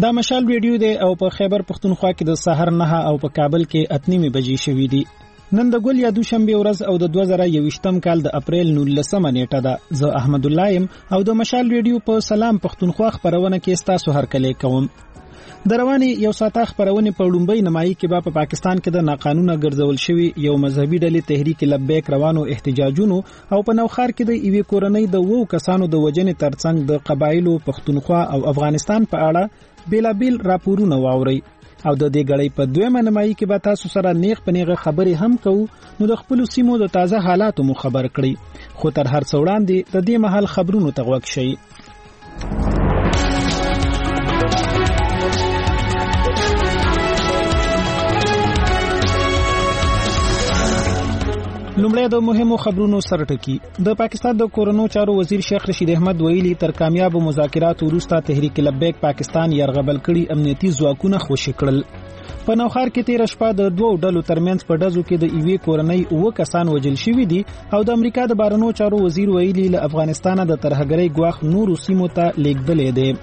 دا مشال ریډیو دی او په خیبر پښتونخوا کې د سحر 9 او په کابل کې 8 بجې شوې دي. نن د ګل یا دوشنبه ورځ او د 2021م کال د اپریل 19مه نیټه ده. زه احمد الله يم او د مشال ریډیو په سلام پښتونخوا خبرونه کې ستاسو هرکلی کوم. د رواني یو ساعته خبرونه په لومبۍ نمایي کې په پاکستان کې د ناقانونه ګرځول شوی یو مذهبي ډلې تحریک لبیک روانو احتجاجونو او په نوخار کې د ایوي کورنۍ د وو کسانو د وجنې ترڅنګ د قبایلو پښتونخوا او افغانستان په اړه بیلابیل راپورونه واوري او د دې غړې په دویمه نمایي کې به تاسو سره نیغ پنیغه خبرې هم کوو. نو د خپل سیمو د تازه حالاتو مو خبر کړی، خو تر هر څه وړاندې د دې محل خبرونو ته غوږ شئ. لومړی د مهمو خبرونو سره ټکی. د پاکستان د کورونو چارو وزیر شیخ رشید احمد ویلي تر کامیاب مذاکرات وروسته تحریک لبیک پاکستان يرغبل کړي امنیتي ځواکونه خوشی کړل. په نوخار کې 13 شپه د دوو ډلو ترمنځ په ډزو کې د ایوي کورنۍ او کسان وژل شوي دي او د امریکا د بارنو چارو وزیر ویلي له افغانستان د ترهګرۍ ګواښ نورو سیمو ته لیږدلې دی.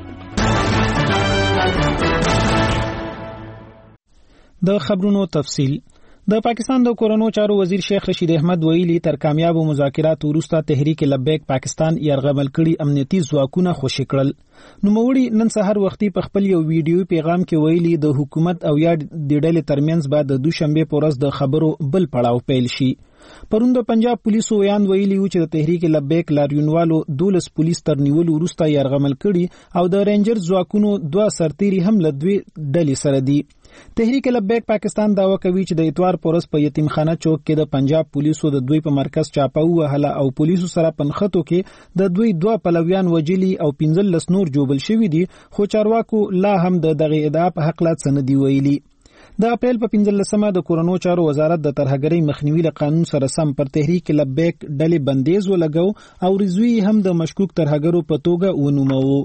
د خبرونو تفصیل. د پاکستان د کورونو چارو وزیر شیخ رشید احمد ویلي تر کامیاب مذاکرات وروسته تحریک لبیک پاکستان يرغبل کړي امنیتي ځواکونه خوشی کړل. نوموړي نن سحر وختي په خپل یو ویډیو پیغام کې ویلي د حکومت او یا د ډلې ترمنځ بعد د دوشنبه په ورځ د خبرو بل پړاو پیل شي. پرون د پنجاب پولیسو ویان ویلي چې د تحریک لبیک لاریونوالو 12 پولیس تر نیول وروسته يرغمل کړي او د رینجر ځواکونو 2 سرتيري هم له دوی ډلې سره دي. تحریک لبیک پاکستان داوا کوي چې د اتوار پورس په یتیمخانه چوک کې د پنجاب پولیسو د دوی په مرکز چاپه وهله او پولیسو سره پنخته کې د دوی 2 پلویان وجلی او 15 نور جوبل شوی دي، خو چارواکو لا هم دغه ادعا په حق لا څه نه دی ویلي. د اپریل په 15مه د کورونو چارو وزارت د ترهګرۍ مخنیوي له قانون سره سم پر تحریک لبیک ډلې بندیز ولګو او رضوی هم د مشکوک ترهګرو په توګه ونومو.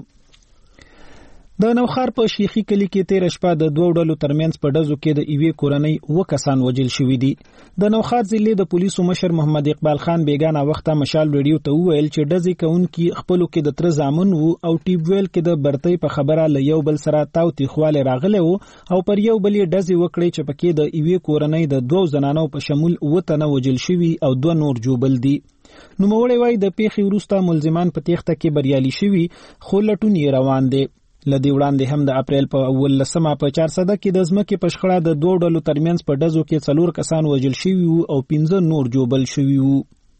د نوخار په شیخي کلی کې 13 شپه د دوو ډلو ترمنځ په ډزو کې د ایوي کورنۍ و کسان وژل شوي دي. د نوخار ضلع د پولیسو مشر محمد اقبال خان بیگانه وخته مشال ریډیو ته وویل چې ډزې کوونکي خپلو کې د تر زامن وو او ټیبویل کې د برتۍ په خبره له یو بل سره تاوتي خواله راغله او پر یو بل ډزې وکړي چې پکې د ایوي کورنۍ د 2 زنانو په شمول وته وژل شوي او 2 نور جوبل دي. نوموړي وایي د پیښې وروسته ملزمان په تېښته کې بریالي شوي، خو لټون یې روان دي. لدی وړاندې هم د اپریل په 19مه په 400 کې د ځمکې په شخړه د 2 ډلو ترمنځ په ډزو کې 4 کسان وژل شوي او 15 نور جوبل شوي وو.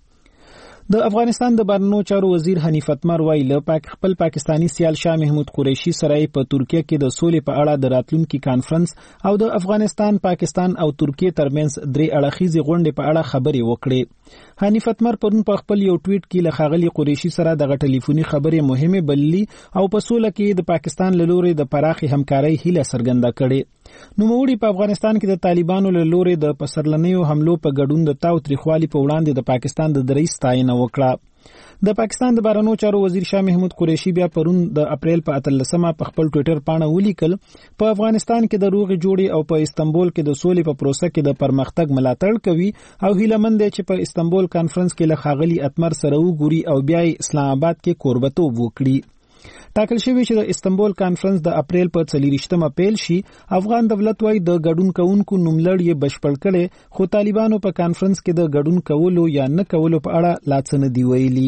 د افغانستان د بارنو چارو وزیر حنیف اتمر ویل خپل پاکستانی سیال شاه محمود قریشي سره په ترکیه کې د سولې په اړه د راتلونکي کانفرنس او د افغانستان، پاکستان او ترکیه ترمنځ 3 اړخیزې غونډې په اړه خبرې وکړې. حنیف اتمر پرون په خپل یو ټویټ کې له ښاغلي قریشي سره د ټلیفوني خبرې مهمه بللي او په سوله کې د پاکستان له لوري د پراخي همکارۍ هیله څرګنده کړې. نوموړي په افغانستان کې د طالبانو له لوري د پسرلنیو حملو په ګډون د تاوتریخوالي په وړاندې د پاکستان د درې ستاینه وکړه. د پاکستان د بارنو چارو وزیر شاه محمود قریشي بیا پرون د اپریل په 13مه په خپل ټوئیټر باندې ولیکل په افغانستان کې د روغې جوړې او په استنبول کې د سولې په پروسه کې د پرمختګ ملاتړ کوي او هیله مند دی چې په استنبول کانفرنس کې له ښاغلي اتمر سره وګوري او بیا اسلام آباد کې کوربتوب وکړي. ټاکل شوی چې د استنبول کانفرنس د اپریل په 24مه پیل شي. افغان دولت وايي د ګډون کوونکو نوملړ یې بشپړ کړي، خو طالبانو په کانفرنس کې د ګډون کولو یا نه کولو په اړه لا څه نه دی ویلي.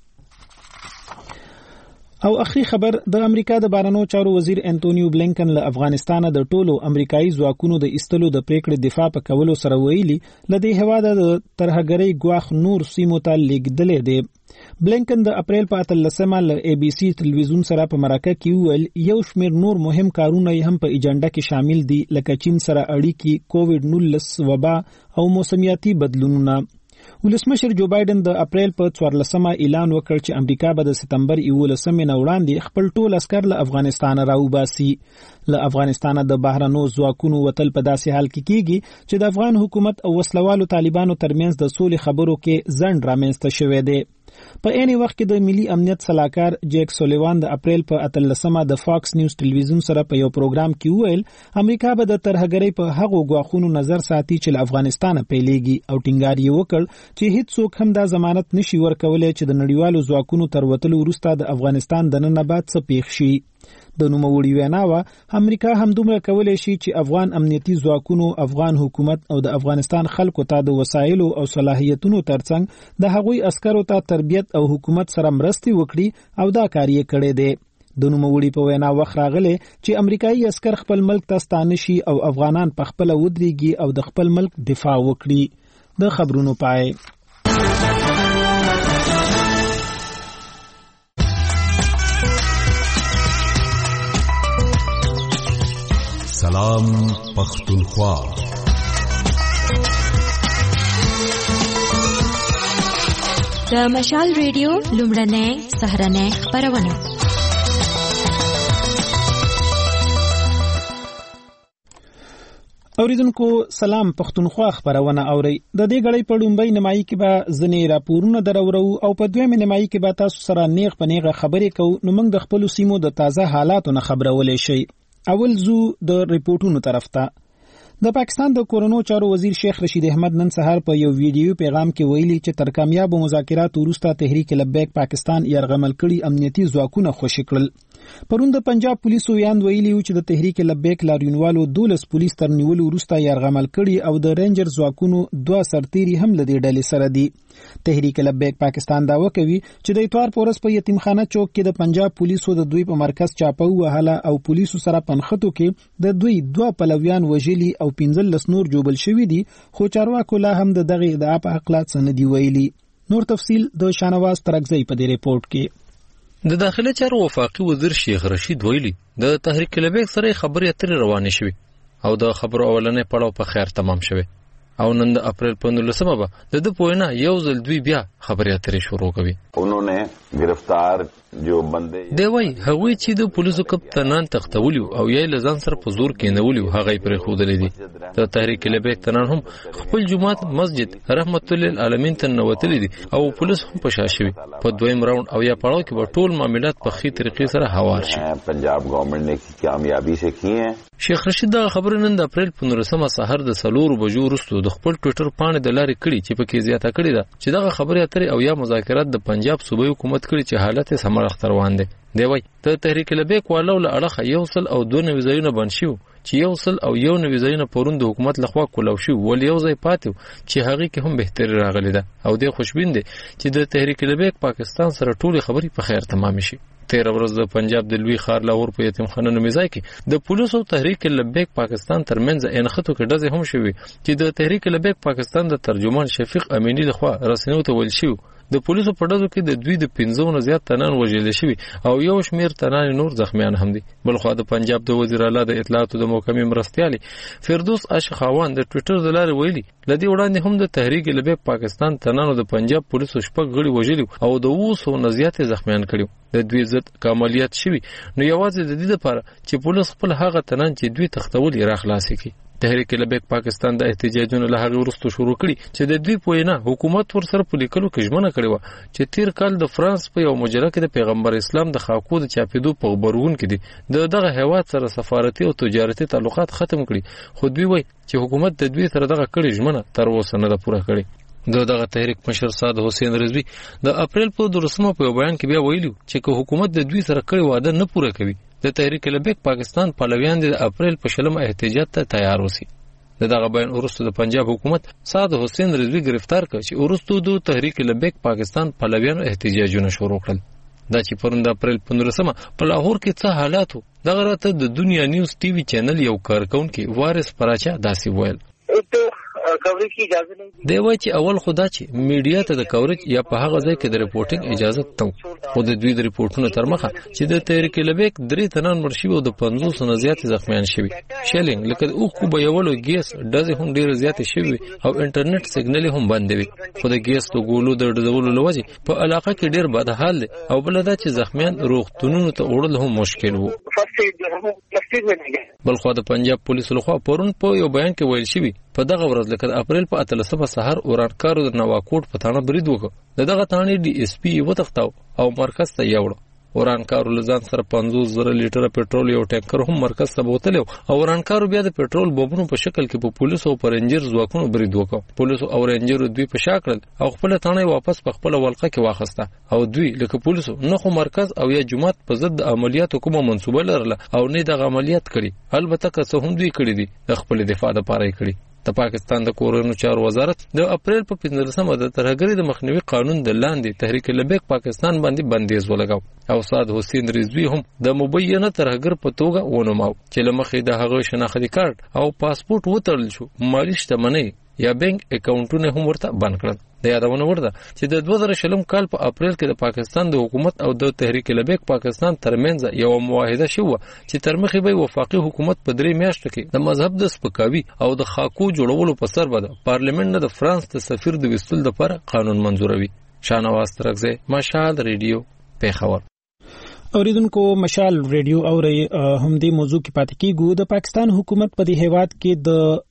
او اخري خبر د امریکا د بارنو چارو وزیر انټونیو بلینکن له افغانستان د ټولو امریکایي ځواکونو د ایستلو د پریکړې دفاع په کولو سره ویلي لدې هوا د ترهګرۍ ګواښ نور سیمو ته لیږدلې دی. بلینکن د اپریل په 13مه له ABC تلویزیون سره په مرکه کې ویل یو شمېر نور مهم کارونه هم په ایجنډا کې شامل دي، لکه چین سره اړیکې، کووډ-19 وبا او موسمیاتي بدلونونه. ولسمشر جو بایدن د اپریل په 14مه اعلان وکړ چې امریکا به د سپتمبر 11مه نه وړاندې خپل ټول عسكر له افغانستان راوباسي. له افغانستان د بهرنیو ځواکونو وتل په داسې حال کې کیږي چې د افغان حکومت او وسلوالو طالبانو ترمنځ د سولې خبرو کې ځنډ رامنځته شوی دی. په عین وخت کې د ملي امنیت صلاحکار جیک سولیوان د اپریل په 13مه د فاکس نیوز ټلویزیون سره په یو پروګرام کې ویل امریکا به د ترهګرۍ په هغو ګواښونو نظر ساتي چې له افغانستان پیلېږي او ټینګار یې وکړ چې هیڅ څوک هم دا ضمانت نشي ورکولای چې د نړیوالو ځواکونو تر وتلو وروسته د افغانستان دننه بعد څه پیښ شي. د نوموړي ویناوه امریکا همدومره کولای شي چې افغان امنیتي ځواکونو افغان حکومت او د افغانستان خلکو ته د وسایلو او صلاحیتونو ترڅنګ د هغوی عسکرو ته تربیت او حکومت سره مرستې وکړي او دا کار یې کړی دی. د نوموړي په وینا وخت راغلی چې امریکایي عسکر خپل ملک ته ستانه شي او افغانان په خپله ودرېږي او د خپل ملک دفاع وکړي. د خبرونو پای. سلام پختونخوا. د مشال ریډیو لومړنۍ سهارنۍ خپرونه. اوریدونکو سلام پختونخوا خبرونه اوري. د دې غړې په لومړی نیمایي کې به ځنې راپورونه درورو او په دویمه نیمایي کې به تاسو سره نیغ په نیغه خبرې کوو. نو موږ د خپل سیمو د تازه حالاتو نه خبرولې شي. اول زو د ریپورتونو طرف ته. د پاکستان د کورونو چارو وزیر شیخ رشید احمد نن سهار په یو ویډیو پیغام کې ویلي چې تر کامیاب مذاکراتو وروسته تحریک لبیک پاکستان یرغمل کړي امنیتي ځواکونه خوشی کړل. پرون د پنجاب پولیسو یاند ویلي چې د تحریک لبیک لاریونوالو 12 پولیس تر نیولو وروسته یرغمل کړي او د رینجر ځواکونو 2 سرتیري هم له دې ډلې سره دي. تحریک لبیک پاکستان داوا کوي چې د اتوار پورس په یتیمخانه چوک کې د پنجاب پولیسو د دوی په مرکز چاپه وهله او پولیسو سره پنخته کې د دوی 2 پلویان وژلي او 15 نور جوبل شوی دي. خو چارواکو لا هم د دغه ادعا په حقیقت سند دی ویلي. نور تفصیل د شانواز ترغزی په دې ریپورت کې. د داخله چارو وفاقي وزیر شیخ رشید ویلي د تحریک لبیک سره خبرې اترې روانې شوې او د خبرو اولنې پړاو په خیر تمام شوه او نن د اپریل 15 به د پوینا یو ځل دوی بیا خبرې اترې شروع کوي. انہوں گرفتار جو بندے دی وای هغوی چې د پولیسو کپتانان تختولیو او یې لزان سره په زور کې نولیو هغه پرې خودلې دي. د تحریک لبیک تنان هم خپل جماعت مسجد رحمت للعالمین ته نوتلې دي او پولیس هم په شاشوي. په دویم راوند او یا پړاو کې به ټول معاملات په خې طریقې سره هوار شي. پنجاب ګورنمنت نے کامیابی سے کی ہیں. شیخ رشید دا خبر نن د اپریل 15 سحر د 4 بجو وروسته د خپل ټوئیټر باندې د لارې کړي چې په کې زیاته کړي ده چې دا خبرې اترې او یا مذاکرات د پنجاب صوبایي حکومت کړي چې حالت یې سمرخ روان دي. دی وای د تحریک لبیک والو له اړخه یو سل او 2 ویزایونه بند شو چې یو سل او 1 ویزایونه پرون د حکومت لخوا کولو شو ول یو ځای پاتو چې هغه کې هم بهتري راغلی ده او د خوشبین دي چې د تحریک لبیک پاکستان سره ټولي خبري په خیر تمام شي. 13 ورځ د پنجاب د لوی خار لاهور په یتیمخانه نومي ځای کې د پولیسو تحریک لبیک پاکستان ترمنځ انخته کې ډزې هم شوې چې د تحریک لبیک پاکستان د ترجمان شفیق امینی لخوا رسنیو ته ویل شو د پولیسو په ډزو کې د دوی د 15 نه زیات تنان وژل شوي او یو شمیر تنان نور زخمیان هم دي. بلخو د پنجاب د وزیر اعلی د اطلاعات او د محکمې مرستيالي فردوس اشخاوان د ټوئیټر د لارې ویلي لدی وړاندې هم د تحریک لبیک پاکستان تنانو د پنجاب پولیسو شپږ غړي وژلي او د 200 نه زیات زخمیان کړي. د دوی ضد کمالیت شوي نو یوازې د دې لپاره چې پولیس خپل هغه تنان چې دوی تختول را خلاص کړي. تحریک لبیک پاکستان د احتجاجونو له هغه وروسته شروع کړي چې د دوی پوینا حکومت ور سره په لیکلو کې ژمنه کړې و چې تیر کال د فرانس په یو مجله کې د پیغمبر اسلام د خاکو د چاپېدو په خبرون کې دي دغه هیواد سره سفارتي او تجارتي تعلقات ختم کړي. خو دوی وایي چې حکومت د دوی سره دغه کړي ژمنه تر اوسه نه ده پوره کړې. دغه تحریک مشر سعد حسین رضوی د اپریل په 12 په بیان کې بیا ویلي چې که حکومت د دوی سره کړي وعده نه پوره کوي د تحریک لبیک پاکستان پلویان د اپریل په 20 احتجاج ته تیار وسی. دغه بیان وروسته د پنجاب حکومت سعد حسین رضوی گرفتار کړ چې وروسته د تحریک لبیک پاکستان پلویانو احتجاجونه شروع کړل. دا چې پرون د اپریل 15 په لاهور کې څه حالات وو دغه راته د دنیا نیوز ټي وي چینل یو کارکونکي وارث پراچا داسې ویل. کوریج کی اجازه نه دی وای چې اول خدا چې میډیا ته د کوریج یا په هغه ځای کې د ریپورټینګ اجازه ته خو د دوی د ریپورتونو تر مخه چې د تحریک لبیک 3 تنان مرشي او د 500 نه زیات زخمیان شوي. شیلینګ لکه او کو به یولو ګیس ډزې هم ډیر زیات شوي او انټرنیټ سیګنل هم بند وي. خو د ګیس تو ګولو د ډزولو لوجه په علاقه کې ډیر بد حال دی او بل دا چې زخمیان روغتونونو ته وړل هم مشکل وو. بلخو د پنجاب پولیسو لخوا پرون په یو بیان کې ویل شوی په دغه ورځ لکه د اپریل په 13 سحر اورانکارو د نواکوټ په تانه برید وکړ. دغه تانه ډي اس پی وتښتاو او مرکز ته یوړ. ورانکارو لزان سره 50,000 لیټر پټرول یو ټانکر هم مرکز ته بوتل او ورانکارو بیا د پټرول بمونو په شکل کې په پولیسو او رینجر ځواکونو برید وکړ. پولیسو او رینجرو دوی په شا کړل او خپل تانه واپس په خپل ولقه کې واخسته او دوی لکه پولیسو نه خو مرکز او یا جماعت په ضد عملیاتو کومه منسوبه لرله او نه د عملیات کړي. البته که څه هم دوی کړی دي د خپل دفاع لپاره کړي. د پاکستان د کورونو چارو وزارت د اپریل په 15مه د ترهګرۍ د مخنیوي قانون د لاندې تحریک لبیک پاکستان باندې بندیز ولګاو او سعد حسین رضوی هم د مبینه ترهګر په توګه ونوماو چې لمخې د هغه شناختی کارت او پاسپورت وتړل شو. مالی شتمنۍ یا بانک اکاونټونه هم ورته بند کړل. د یادونه ورده چې د 2020 کال په اپریل کې د پاکستان د حکومت او د تحریک لبیک پاکستان ترمنځ یو معاهده شوه چې تر مخې به وفاقي حکومت په 3 میاشتو کې د مذهب د سپکاوي او د خاکو جوړولو په سر به د پارلیمنت نه د فرانس د سفیر د وستل لپاره قانون منزوروي. شاهنواز ترکزه، مشال ریډیو، پیښور. اوریدونکو مشال ریډیو او همدې موضوع کې پاتې کیږو. د پاکستان حکومت په دې هیواد کې د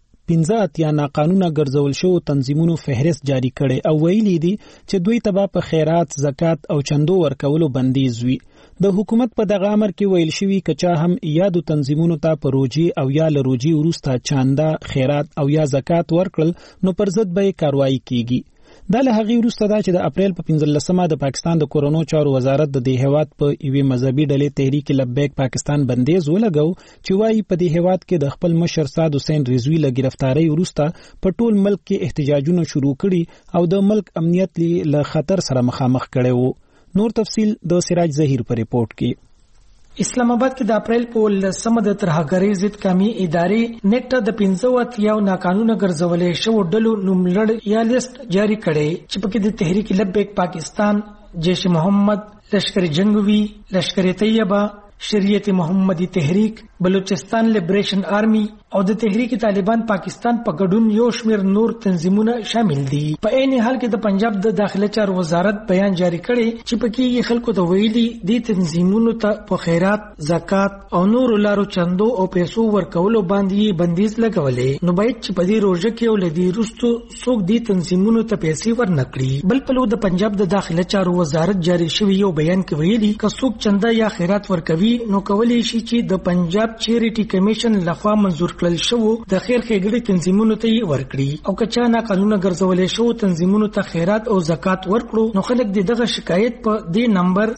15 ناقانونه ګرځول شو تنظیمونو فهرست جاری کړي او ویلي دي چې دوی تبا په خیرات، زکات او چندو ورکولو بندیز وي. د حکومت په دغه امر کې ویل شوی کچا هم یادو تنظیمونو ته پروژي او یا لروجي ورسته چاندا، خیرات او یا زکات ورکړل نو پر ضد به کاروایی کیږي. دا له هغه وروسته دا چې د اپریل په 15مه د پاکستان د کورونو چارو وزارت د دې هیواد په یوې مذهبي ډلې تحریک لبیک پاکستان بندیز ولګاو چې وايي په دې هیواد کې د خپل مشر سعد حسین رضوی له گرفتاری وروسته په ټول ملک کې احتجاجونه شروع کړي او د ملک امنیت له خطر سره مخامخ کړي وو. نور تفصیل د سراج ظهیر په ریپورت کې. اسلام آباد کې د اپریل په 15مه د ترهګرۍ ضد قومي ادارې نیټه د 15 ناقانونه ګرځولې شو ډلو نوملړ یا لیست جاری کړي چې پکې د تحریک لبیک پاکستان، جیش محمد، لشکر جنگوی، لشکر طیبه، شریعت محمدی تحریک، بلوچستان لیبریشن آرمی او د تحریک طالبان پاکستان په ګډون یو شمېر نور تنظیمونه شامل دي. په عین حال کې د پنجاب د داخله چارو وزارت بیان جاری کړي چې پکې خلکو ته ویلي دي تنظیمونو ته په خیرات، زکات او نور لارو چندو او پیسو ورکولو باندې بندیز لګولې. نو باید چې په دې روزه کې ولدي رستو څوک دي تنظیمونو ته پیسې ورنکړي. بل په لو د پنجاب د داخله چارو وزارت جاری شوی یو بیان کې ویلي که څوک چنده یا خیرات ورکوي نو کولی شي چې د پنجاب چیریټي کمیشن لخوا منزور کړل شو د خیر ښېګړې تنظیمونو ته ورکړي او کچا نه قانون ګرځولې شو تنظیمونو ته خیرات او زکات ورکړو نو خلک دغه شکایت په دې نمبر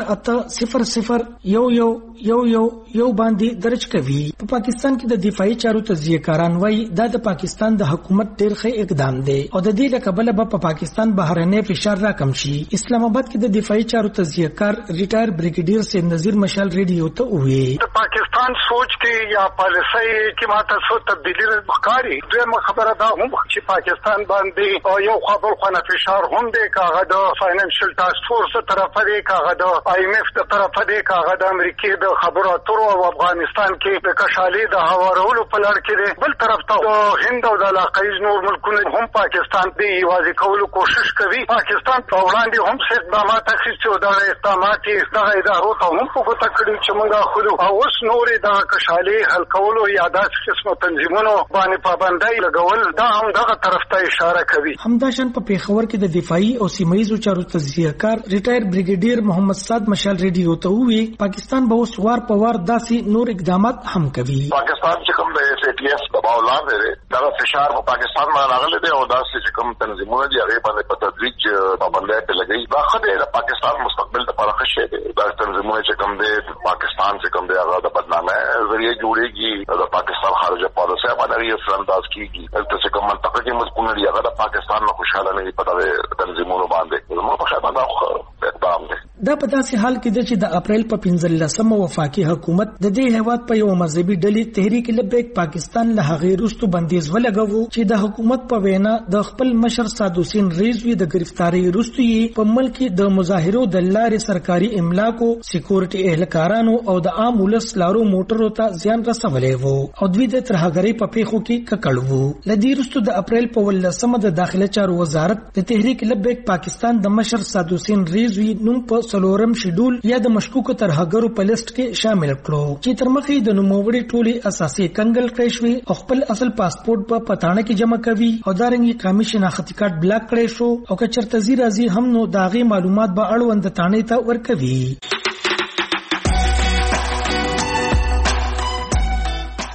08001111 باندې درج کوي. په پاکستان کې د دفاعي چارو تجزیه کاران وایي دا د پاکستان د حکومت ډېر ښه اقدام دی او د دې لکبله په پاکستان بهرنی فشار راکم شي. اسلام آباد کې د دفاعي چارو تجزیه کار ریټایر بریګیډیر سید نذیر مشال ریډیو ته وویل پاکستان سوچ کې یا پالیسي کې ماته څو تبدیلی ښکاري. دویمه خبره دا هم چې پاکستان باندې یو خبر خونه فشار هم دی کاغه د فاینانشل ټاسک فورس طرفه دی کاغه د IMF د طرفه دی کاغه د امریکای د خبرو اترو او افغانستان کې د کشالي د هوارولو په لړ کې دی. بل طرف ته د هند او د علاقه نور ملکونه هم پاکستان دی یوازې کولو کوشش کوي. پاکستان په وړاندې هم څه اقدامات اخیستي او دا اقدامات د ادارو ته هم په ګوته کړي چې موږ خو او اوس نورې د کشالي حل کولو یا داسې قسمه تنظیمونو باندې پابندۍ لګول دا هم دغه طرف ته اشاره کوي. همداشان په پیښور کې د دفاعي او سیمایي چارو تجزیه کار ریټایر بریګیډیر محمد سعد مشال ریډیو ته وویل پاکستان به اوس وار په وار داسې نور اقدامات هم کوي. پاکستان چې کوم د SATF دباو لاندې دی دا فشار په پاکستان باندې راغلی دی او داسې چې کوم تنظیمونه دي هغه باندې په تدریج پابندۍ ته لګي. دا خدای د پاکستان مستقبل لپاره ښه شی دی. دا تنظیمونه چې کوم دی پاکستان چې کوم دی هغه د بدنامۍ ذریعہ جوړیږي د پاکستان خارجه پالیسي باندې یې انداز کیږي. دلته چې کوم منطقه کې ملکونه دي هغه د پاکستان نه خوشاله نه دي په دغه تنظیمونو باندې نو په خاطر دا اقدام دی. دا په داسې حال کې چې د اپریل په 15مه وفاقي حکومت د دې هیواد په یو مذهبي ډلې تحریک لبیک پاکستان له هغې وروسته بندیز ولګاوه چې د حکومت په وینا د خپل مشر سعد حسین رضوی د گرفتاری وروسته یې په ملک د مظاهرو د لارې سرکاري املاکو، سکیورټي اهلکارانو او د عام ولس لارو موټرو ته زیان رسولی وو او دوی د ترهګرۍ په پیښو کې ککړ وو. له دې وروسته د اپریل په 15مه د داخله چارو وزارت د تحریک لبیک پاکستان د مشر سعد حسین رضوی نوم په څلورم شیډول یا د مشکوکو ترهګرو په لیست کې شامل کړو چې تر مخې د نوموړي ټولي اساسي کنګل کړی شوی او خپل اصل پاسپورت په پټانه کې جمع کوي او دارنګي قومي شناختی کارت بلاک کړی شو او که چرته زی راځي هم نو داغي معلومات به اړوند تانه ته ورکوي.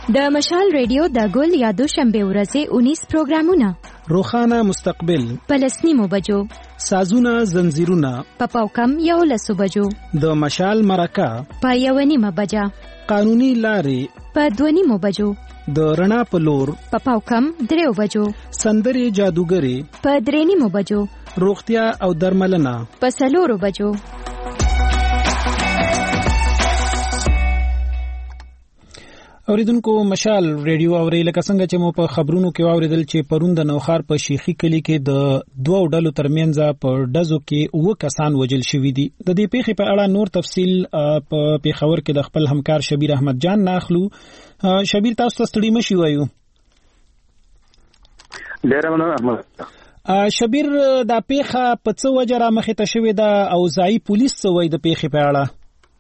د مشال ریډیو د ګل یا دوشنبه ورځې 19 پروګرامونه، روخانه مستقبل، پلسنیمو بجو، سازونه زنجیرونه، پاوکم 11 بجو، د مشال مرکه په 1:30 بجا، قانوني لارې په 2:30 بجو، د رڼا په لور په پاوکم 3 بجو، سندري جادوګری په 3:30 بجو، روغتیا او درملنه په 4 بجو. اوریدونکو مشال ریډیو اوري لکه څنګه چې مو په خبرونو کې واوریدل چې پرون د نوخار په شیخي کلی کې د دوه ډلو ترمنځ په ډزو کې 9 کسان وژل شوي دي. د دې پیښې په اړه نور تفصیل په پیښور کې د خپل همکار شبیر احمد جان ناخلو. شبیر تاسو ته ستړي مشي وایو. ډیر مننه شبیر. دا پیښه په څه وجه را مخې ته شوې ده او ځایي پولیس څه وایي د پیښې په اړه؟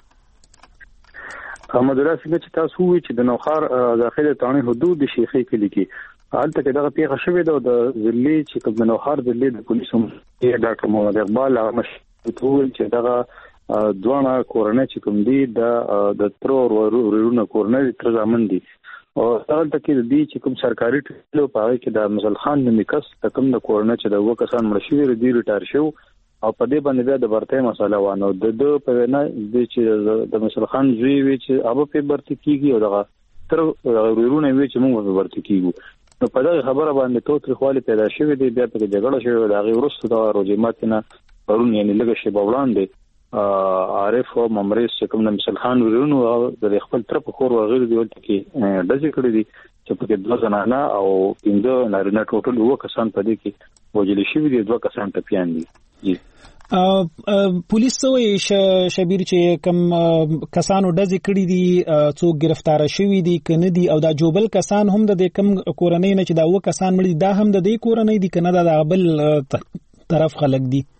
مدیره څنګه چې تاسو وی چې د نوخار داخله تانی حدود د شیخي کلی کې حالت کې دغه پیښه شوې ده. د ضلع چې کوم د نوخار ضلع د پولیسو ډاکټر محمد اقبال مشهور چې دغه دوه کورنۍ چې کوم دي د تر ورونو کورنۍ تر ځامن دي او حالت کې د دې چې کوم سرکاري ټولو په اړه کې د مزل خان نمیکس کوم د کورنۍ چې د وکسان مړ شوی دی ریټایر شو او په دې باندې د برته مسله وانه د په نه د چې د مزل خان زوی وی چې هغه په برته کیږي او دغه تر ورونه وی چې موږ په برته کیږو نو په دغه خبره باندې توتري خالي پیدا شوې دی. بیا په جګړه شوې د هغه ورسته د روجمات نه پرون یعنی لږه شی بولاندې عارف او ممریز چې کوم مزل خان ورونو د خپل تر په خور وغیر دی ولته کې دځ کړی دي چې په دې 2 زنانه او 15 نارینه ټوټل 9 کسان په دې کې وژل شوي دي. 2 کسان ټپيان دي. جی پولیس سوی شبیر چې کم کسانو ډزې کړې دي څوک گرفتار شوي دي کنه دي او دا جوبل کسان هم د کم کورنۍ نه چې دا 9 کسان مړي دا هم د دې کورنۍ دي کنه دا بل طرف خلک دي؟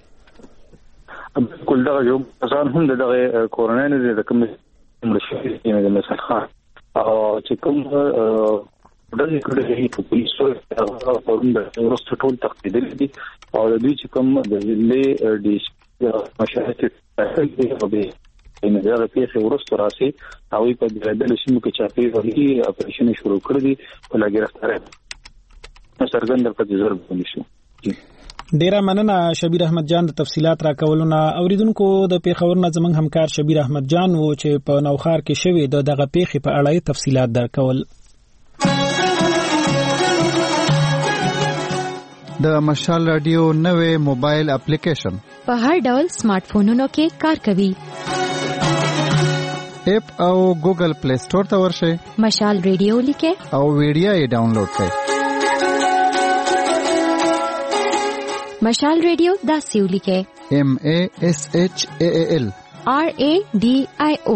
کول دا جو کسان هم دغه کورنۍ نه د کم مړي نه د مثال خان او چې کوم دغه کړي په پولیسو هغه پرون د ورسته ټول تقدیر دي او د دې چې کوم د ضلع د مشاهده په دې ان دا پیښه ورسته راسي او په دې د شمو کې چاپی ورغلي اپریشن شروع کړی دي په لګرفتار سرګند په دې ضرب ونیسو. ډیره مننه شبیر احمد جان د تفصيلات را کولونه. اوریدونکو د پیښور نه زمنګ همکار شبیر احمد جان وو چې په نوخار کې شوی دغه پیښې په اړه تفصيلات درکول. د مشال رادیو نوې موبایل اپلیکیشن په هر ډول سمارټ فونونو کې کار کوي. اپ او ګوګل پلی سٹور ته ورشئ، مشال رادیو لیکئ او ویډیو یې ډاونلوډ کړئ. مشال رادیو داسې ولیکئ MASHAAL RADIO.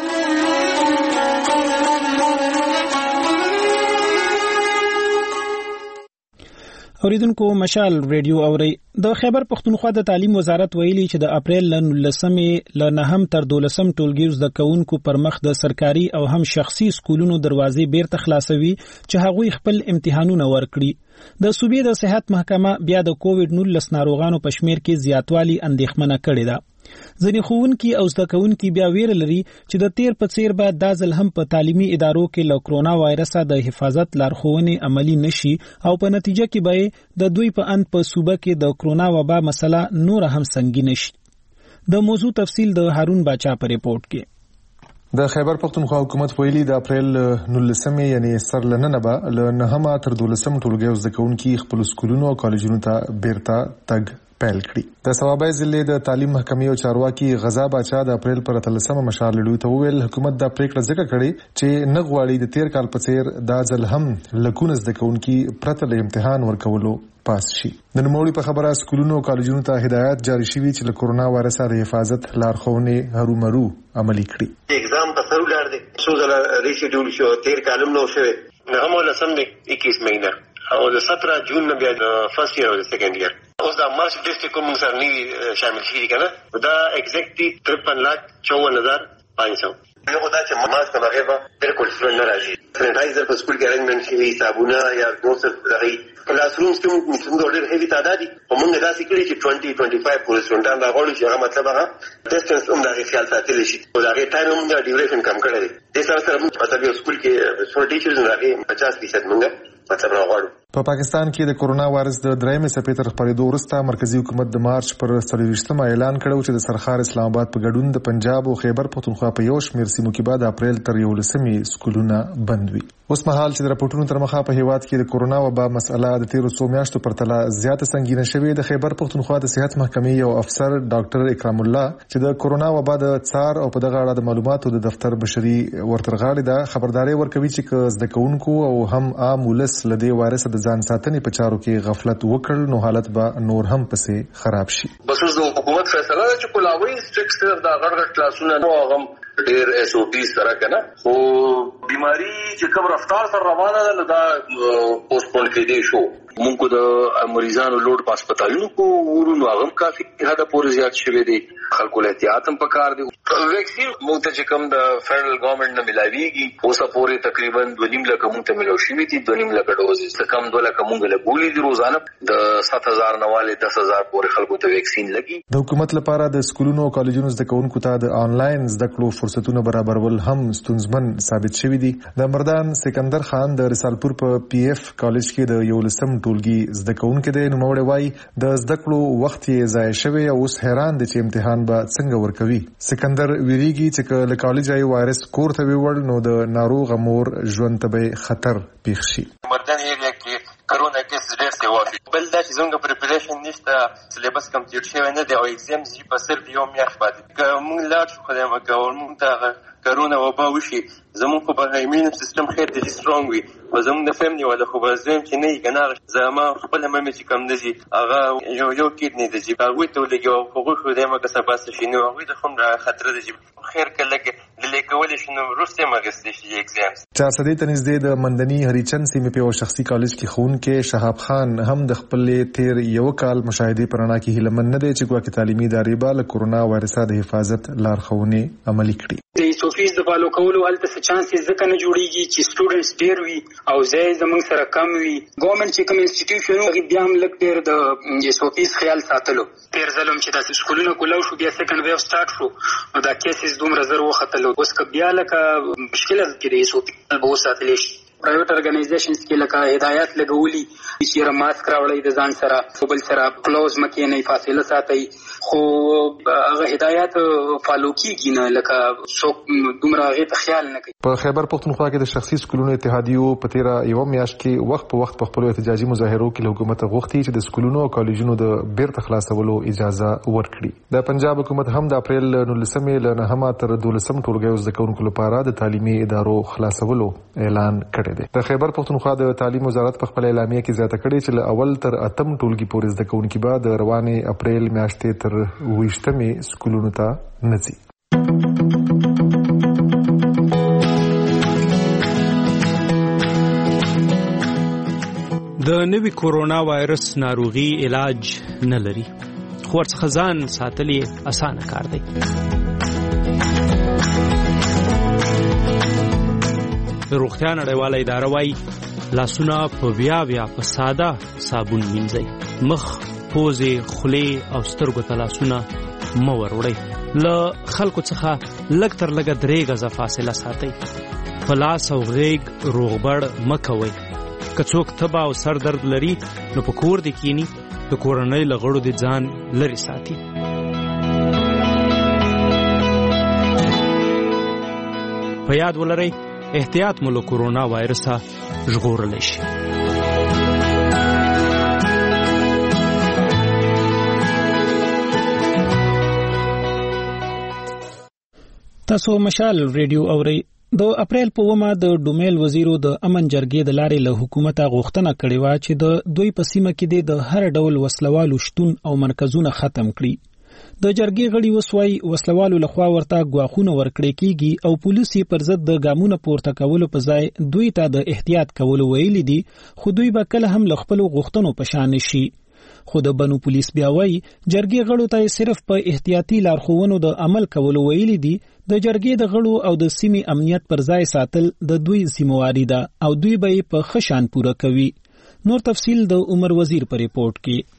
اوریدونکو مشال ریډیو اوري. د خیبر پختونخوا د تعلیم وزارت ویلي چې د اپریل ل 19 ل 9 تر 12 ټولګي زده کوونکو پر مخ د سرکاري او هم شخصي سکولونو دروازې بیرته خلاصوي چې هغوی خپل امتحانونه ورکړي. د صوبې د صحت محکمه بیا د کووډ 19 ناروغانو په شمیر کې زیاتوالی اندېښمنه کړې ده. ځینې ښوونکي او زده کوونکي بیا ویره لري چې د تیر په څیر به دا ځل هم په تعلیمي ادارو کې له کرونا وایرسه د حفاظت لارښوونې عملی نشي او په نتیجه کې به د دوی په اند په صوبه کې د کرونا وبا مسله نور هم سنگین شي. د موضوع تفصیل د هارون باچا په ریپورت کې. د خیبر پختونخوا حکومت ویلي د اپریل 19 یعنی سر لننه به له 9 تر 12 ټولګي زده کوونکي خپل سکولونو او کالجونو ته بیرته تګ پیل کړی. د ثوابای ضلع د تعلیم محکمې او چارواکي غزا باچا د اپریل پر 13 مشال لړۍ ته ویل حکومت دا پریکړه ځکه کړې چې نه غواړي د تیر کال په څیر دا ځل هم لکونه زده کوونکي پرته له امتحان ورکولو پاس شي. د نوموړي په خبره سکولونو او کالجونو ته هدایت جاری شوی چې له کرونا وایرس د حفاظت لارښوونې هرومرو عملي کړي. ایگزام په سر ولر دي څو ځله ریشیډول شو تیر کالم نو شوی نه هم لسم دي 21 مهینه او د 17 جون نه بیا د فرست ایئر او د سیکنډ ایئر اوس دا مارچ ډیسټریکټ کوم سره نیوی شامل شي کنه دا ایگزیکټلی 53,54,500 یو خدای چې ماسک نه غیبه بالکل څه نه راځي سینټایزر په سکول کې ارنجمنت شوی صابونه یا ګوس دغه کلاس رومز کې موږ ډېر هیوی تعداد دي موږ دا سکري چې 20-25 پورې سټوډنټان دا غواړي چې هغه مطلب هغه ډیسټنس هم دا خیال ساتل شي او دا ټایم هم دا ډیوریشن کم کړی دی د سره موږ په تاسو سکول کې څو ټیچرز راغلي 50% موږ مطلب راغواړو. په پاکستان کې د کورونا وایرس د درېمې څپې تر خپرېدو وروسته مرکزی حکومت د مارچ پر 23 اعلان کړو چې د سرخار اسلام آباد په ګډون د پنجاب او خیبر پختونخوا په یو شمېر سیمو کې بعد اپریل تر 11 سکولونه بند وي. اوس مهال چې د راپورټونو تر مخه په هیواد کې د کورونا وبا مسله د 13 میاشتو پر تله زیاته سنگینه شوې د خیبر پختونخوا د صحت محکمې یو افسر ډاکټر اکرام الله چې د کورونا وبا د څار او په دغه اړه د معلوماتو د دفتر بشري ورترغاړي د خبرداري ورکوي چې زده کوونکو او هم عام ولس لدی وایرس د ځان ساتنې په چارو کې غفلت وکړ نو حالت به نور هم پسې خراب شي. بس اوس د حکومت فیصله ده چې کولاوي سټریکټ د غړغړ کلاسونه نو هغه ډېر اس او پی سره کنه خو بیماری چې کوم رفتار سره روانه ده دا پوسټپون کېدی شو. موږ د مریضانو لوډ په هسپتالونو کې ورونو هغه کافي حد پورې زیات شوی دی. خلکو له احتیاط هم پکار دی. ویکسین موږ ته چې کوم د فدرل ګورنمنت نه ملاويږي اوسه پورې تقریبا 2.5 لک موږ ته ملو شوی دي 2.5 لک ډوز څخه کم 2 لک موږ له ګولې دي روزانه د 7000 نواله 10000 پورې خلکو ته ویکسین لګي. د حکومت لپاره د سکولونو او کالجونو زده کوونکو ته د آنلاین زده کړو فرصتونه برابرول هم ستونزمن ثابت شوی دي. د مردان سکندر خان د رسالپور په پی اف کالج کې د 11 ټولګي زده کوونکو د نوموړی وای د زده کړو وخت یې ضایع شوی او اوس حیران دي چې امتحان به څنګه ورکوي. سکندر ویریږي چې له کالج ای وایرس کور ته ویول نو د ناروغ مور ژوند ته به خطر پیښ شي. مردان ایریا کې کرونا کیس ډېر سی وافي بل دا چې څنګه پریپریشن نشته سلیبس کمپلیټ شوی نه دی او ایگزام زی په سر یو میاشت باندې کوم لاټ خو دې مګول مونږ ته کرونا وبا وشي زموږ په ایمین سیستم خیر دی سترونګ وي او زموږ د فیملی ولا خو زم چې نه یګناغ زما خپل مې چې کم دي هغه یو کیدنی دی چې هغه ته لګو خو خو دې مګه سباس شي نو هغه د خم خطر دی خیر کله کې د لیکول شنو روسته مګستې شي ایگزام چا سدي تنزدې د مندني هریچند سیمه په شخصي کالج کې خون کې شهاب خان هم د خپل تیر یو کال مشاهده پرانا کې هلمن نه دی چې ګواکې تعلیمي ادارې به له کورونا وایرس د حفاظت لارښوونې عملي کړي. د ایسوفیز د فالو کولو الته څه چانسز ځکه نه جوړیږي چې سټوډنټس ډیر وي او ځای زموږ سره کم وي. ګورنمنت چې کوم انسټیټیوشن هغه بیا هم لږ ډیر د ایسوفیز خیال ساتلو. تیر ظلم چې د سکولونو کولو شو بیا سیکنډ ویو سٹارټ شو نو دا کیسز دومره زر وختلو اوس که بیا لکه مشکله کې د ایسوفیز به وساتل شي. پرایویټ ارګنایزیشنز کې لکه هدایت لګولي چې ماسک راوړی د ځان سره بل سره کلوز مکه نه فاصله ساتي خو هغه هدایت فالو کیږي نه لکه څوک دومره هغه ته خیال نه کوي. په خیبر پختونخوا کې د شخصي سکولونو اتحادیو په تیر یو میاشت کې وخت په وخت په خپل احتجاجي مظاهرو کې حکومت غوښتي چې د سکولونو او کالجونو د بیرته خلاصولو اجازه ورکړي. د پنجاب حکومت هم د اپریل 19 له 9 تر 12 ټولګیو زده کوونکو لپاره د تعلیمي ادارو خلاصولو اعلان کړی. د خیبر پختونخوا د تعلیم وزارت په خپل اعلامیه کې زیاته کړې چې له اول تر اتم ټولګي پورې زده کوونکي به د روانې اپریل میاشتې تر 20 سکولونو ته نه ځي. د نوي کورونا وایرس ناروغي علاج نه لري خو ورڅخه ځان ساتل یې اسانه کار دی. د روغتیا نړیواله اداره وايي لاسونه په بیا په ساده صابون مینځئ. مخ، پوزې، خولې او سترګو ته لاسونه مه وروړئ. له خلکو څخه لږ تر لږه 3 غزه فاصله ساتئ. په لاس او غېږ روغبړ مه کوئ. که څوک تبه او سر درد لري نو په کور دې کینی د کورنۍ له غړو دې ځان لرې ساتي. په یاد ولرئ احتیاط مو له کورونا وایرسه ژغورلی شي. تاسو مشال ریډیو اورئ. د اپریل په 9 د ډومیل وزیرو د امن جرګې د لارې له حکومته غوښتنه کړې وه چې د دوی په سیمه کې د هر ډول وسلوالو شتون او مرکزونه ختم کړي. د جرګې غړي وسوي وسلوالو لخوا ورته غواخونه ورکړي کیږي او پولیس پر ضد د ګامونو پورته کولو په ځای دوی ته د احتیاط کولو ویلي دي خو دوی به کله هم خپل غوښتنو په شان شي. خو د بنو پولیس بیا وایي جرګې غړو ته صرف په احتیاطي لارښوونو د عمل کولو ویلي دي. د جرګې د غړو او د سیمې امنیت پر ځای ساتل د دوی ذمہواری ده او دوی به یې په ښه شان پوره کوي. نور تفصیل د عمر وزیر په ریپورت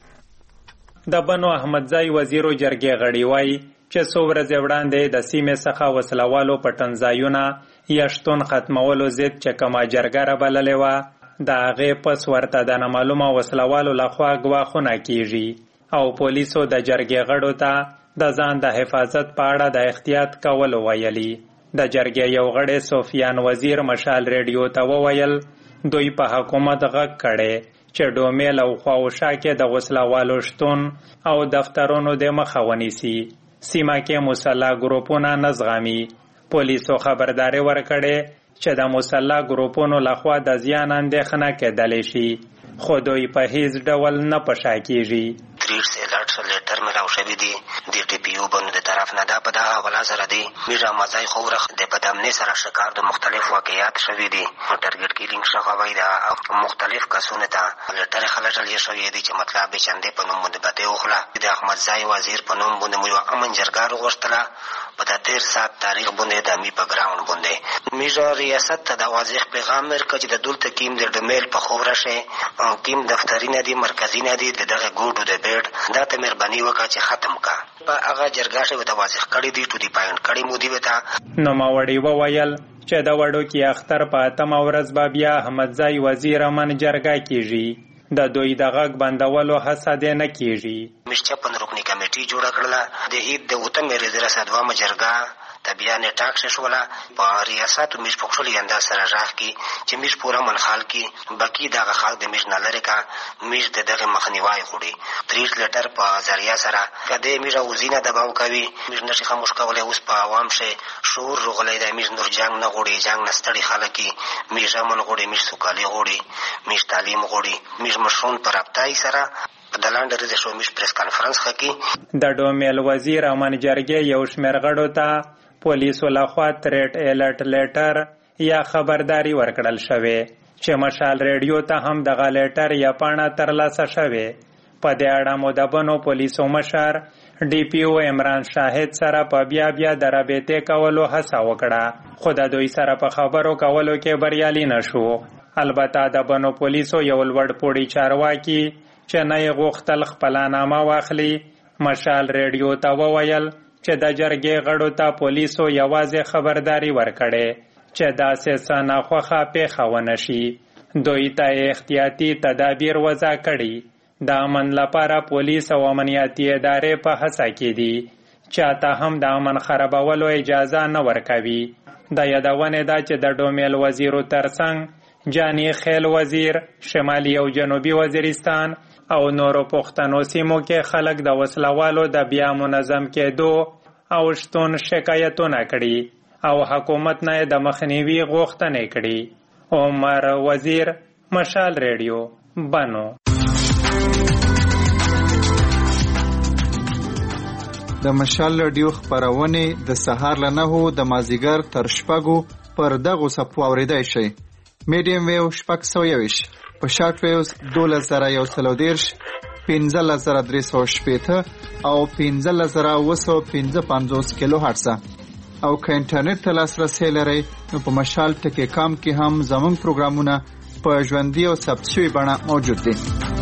کې. د بنو احمدزای وزیرو جرګې غړي وایي چې څو ورځې وړاندې د سیمې څخه وسلوالو پټنځایونه یا شتون ختمولو ضد چې کومه جرګه رابللې وه د هغې پس ورته د نامعلومه وسلوالو لخوا ګواښونه کیږي او پولیسو د جرګې غړو ته د ځان د حفاظت په اړه د احتیاط کولو ویلي. د جرګې یو غړی سفیان وزیر مشال ریډیو ته وویل دوی په حکومت غږ کړی چې ډومیل او خواوشا کې د وسلوالو شتون او دفترونو د مخه ونیسي. سیمه کې مسلح ګروپونه نه زغمي. پولیسو خبرداري ورکړې چې د مسلح ګروپونو لخوا د زیان اندېښنه کېدلی شي خو دوی په هیڅ ډول نه په شا کېږي. تریټس الرټ لیټر مې راوښوي دي د ټي پي یو بنو د طرف نه دا په دغه حواله سره دی میرا مزای خورخ د بدامنۍ سره شکار د مختلف واقعیات شوي دي. ټارګټ کیلینګ شوی ده مختلف کسونو ته لیټر خلټل شوی دي چې مطلب یې چندې په نوم باندې بده وخله. د احمدزای وزیر په نوم باندې مو یو امن جرګه وغوښتله په د 13 ساعت تاریخ باندې د می په ګراوند باندې میجر ریاست ته د واضح پیغام ورکړ چې د دولت کیم د ډمیل په خوره شه کیم دفترینه دي مرکزی نه دي دغه ګوډو د بیډ دا ته مهرباني وکړه چې ختم کا په هغه جرګه شه د واضح کړي دي ټو دی پاینټ کړي مو دی وتا. نو ماوړی وویل چې د وړو کې اختر په اتم ورځ به بیا احمدزای وزیر امن جرګه کیږي. د دوی د غږ بندولو هڅه دې نه کیږي. مشچپن رکنی کمیټي جوړه کړله د عید د وتمې ریزرسه دوامه جرګه تبیان ټاک شوله په ریاست میش پخښلي انداز سره راغ کی چې میش پورا منخال کی بکی دغه خلک د میش نه لري کا میش دغه مخنیوي غوړي. تریټ لیټر په ذریعہ سره کده میش وزینه دباو کوي میش نشي خاموش کولای اوس په عوام شه شور رغلای د میش نور جنگ نه غوړي جنگ نستړي خلک میش امن غوړي میش سوکالي غوړي میش تعلیم غوړي میش مشرون پر ابتای سره د لاندې د شومیش پریس کانفرنس خکی. د ډومیل وزیر امن جرګې یو شمېر غړو ته پولیسو لخوا تریټ الرټ لیټر یا خبرداري ورکړل شوې چې مشال ریډیو ته هم دغه لیټر یا پاڼه ترلاسه شوې. په دې اړه مو د بنو پولیسو مشر ډي پي او عمران شاهد سره په بیا د رابطې کولو هڅه وکړه خو د دوی سره په خبرو کولو کې بریالي نشو. البته د بنو پولیسو یو لوړ پوړي چارواکي چې نه یې غوښتل خپله نامه واخلي مشال ریډیو ته وویل چې د جرګې غړو ته پولیسو یوازې خبرداري ورکړې چې داسې څه ناخوښه پیښه ونه شي. دوی ته احتیاطي تدابیر وضع کړي. د امن لپاره پولیس او امنیتي ادارې په هڅه کې دي چاته هم د امن خرابولو اجازه نه ورکوي. د یادونې ده چې د ډومیل وزیرو ترڅنګ جانی خیل وزیر شمالي او جنوبي وزیرستان او نورو پښتنو سیمو کې خلک د وسلوالو د بیا منظم کېدو او شتون شکایتونه کړي او حکومت نه د مخنیوي غوښتنې کړي. عمر وزیر مشال ریډیو بنو. د مشال ریډیو خبرونه د سهار له 9 د مازیګر تر شپږو پر دغه صفو اوریدای شي. میډیم ویو 621 په شارټ ویوز 2130 15380 او 15955 کیلو هرتز او که انټرنیټ ته لاسرسي لرئ نو په مشال ټکی کام کې هم زموږ پروګرامونه په ژوندۍ او ثبت شوي بڼه موجود دي.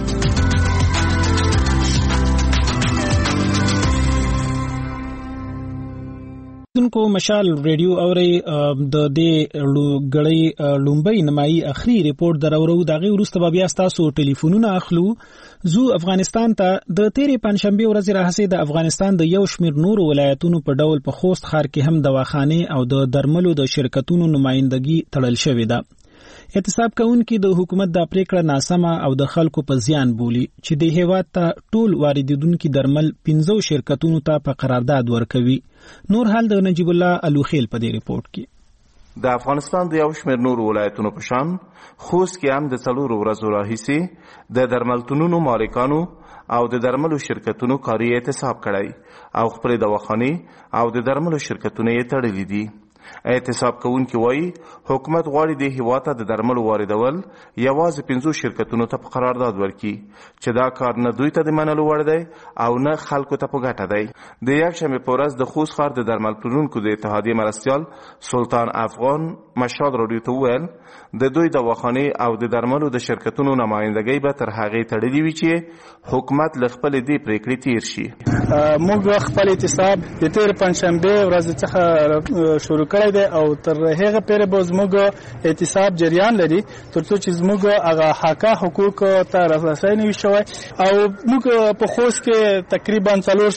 دونکو مشال ریډیو اوري د دې غړی لومبي نمایي اخري ریپورت درورو دغه ورسته بیا تاسو ټلیفونونه اخلو. زو افغانستان ته د تیرې پنځشنبه ورځ راهسي د افغانستان د یو شمیر نورو ولایتونو په ډول په خوست ښار کې هم دواخانه او د درملو د شرکتونو نمائندګي تړل شوې ده. احتساب کوونکي د حکومت د پریکړه ناسمه او د خلکو په زیان بولی چې د هیواد ته ټول واردیدونکو درمل 15 شرکتونو ته په قرارداد ورکوي. نور حال د نجیب الله الوخیل په دې ریپورت کې. د افغانستان د یو شمېر نورو ولایتونو په شان خوست کې هم د 4 ورځو راهیسي د درملتونونو مالکانو او د درملو شرکتونو کاري احتساب کړی او خپل دواخانې او د درملو شرکتونه یې تړلې دي. احتساب کوونکي وایي حکومت غواړي د هیواد ته د درملو واردول یوازې 5 شرکتونو ته په قرارداد ورکړي چې دا کار نه دوی ته د منلو وړ دی او نه خلکو ته په ګټه دی. د یکشنبې په ورځ د خوست ښار د درمل پلورونکو د اتحادیې مرستیال سلطان افغان مشال راډیو ته وویل د دوی دواخانې او د درملو د شرکتونو نمایندګۍ به تر هغې تړلې وي چې حکومت له خپلې دې پرېکړې تیر شي. موږ خپل احتساب د تېر پنجشنبې ورځې څخه شروع کړی دی او تر هغه پورې به زموږ احتساب جریان لري تر څو چې زموږ هغه حقه حقوق ته رسنۍ نه وي شوی. او موږ په خوست کې تقریبا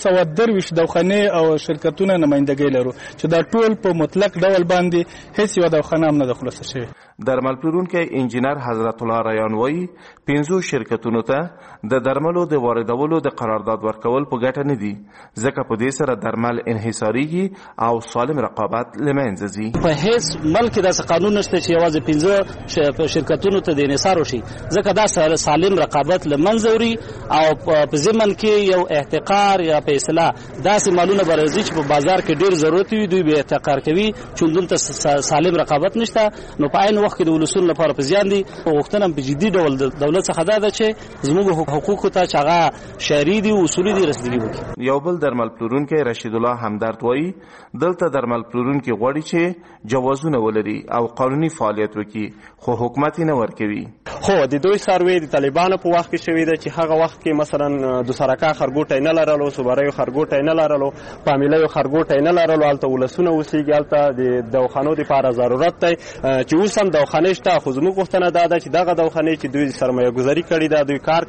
423 دواخانې او شرکتونه نمایندګۍ لرو چې دا ټول په مطلق ډول باندې هیڅ یوه دواخانه هم نه ده خلاصه شوې. درمل پلورونکی انجینر حضرت الله ریان وایي 5 شرکتونو ته د درملو د واردولو د قرارداد ورکول په ګټه نه دي ځکه په دې سره درمل انحصاریږي او سالم رقابت له منځه ځي. په هیڅ ملک داسې قانون نشته چې یوازې 5 شرکتونو ته د انحصار وشي ځکه دا سالم رقابت له منځه وړي او په ضمن کې یو احتکار یا په اصطلاح داسې مالونه به راځي چې په بازار کې ډېر ضرورت وي دوی به احتکار کوي چې دلته سالم رقابت نشته. نو په عین وخت کې د ولسونو لپاره په زیان دي. غوښتنه په جدي ډول دولت څخه دا ده چې زموږ حقوقو ته چې هغه شهري دي اصولي دي رسیدګي وکړي. یو بل درمل پلورونکی رشید الله همدرد وایي دلته درمل پلورونکي غواړي چې جوازونه ولري او قانوني فعالیت وکړي خو حکومت یې نه ورکوي. خو د دوی سروې د طالبانو په وخت کې شوې ده چې هغه وخت کې مثلا د سرکا خرګوټی نه لرلو صوبریو خرګوټی نه لرلو فامیلیو خرګوټی نه لرلو هلته ولسونه اوسېږي هلته د دواخانو دپاره ضرورت دی چې اوس هم دواخانې شته خو زموږ غوښتنه دا ده چې دغه دواخانې چې دوی سرمایه گذاري کړې ده دوی کار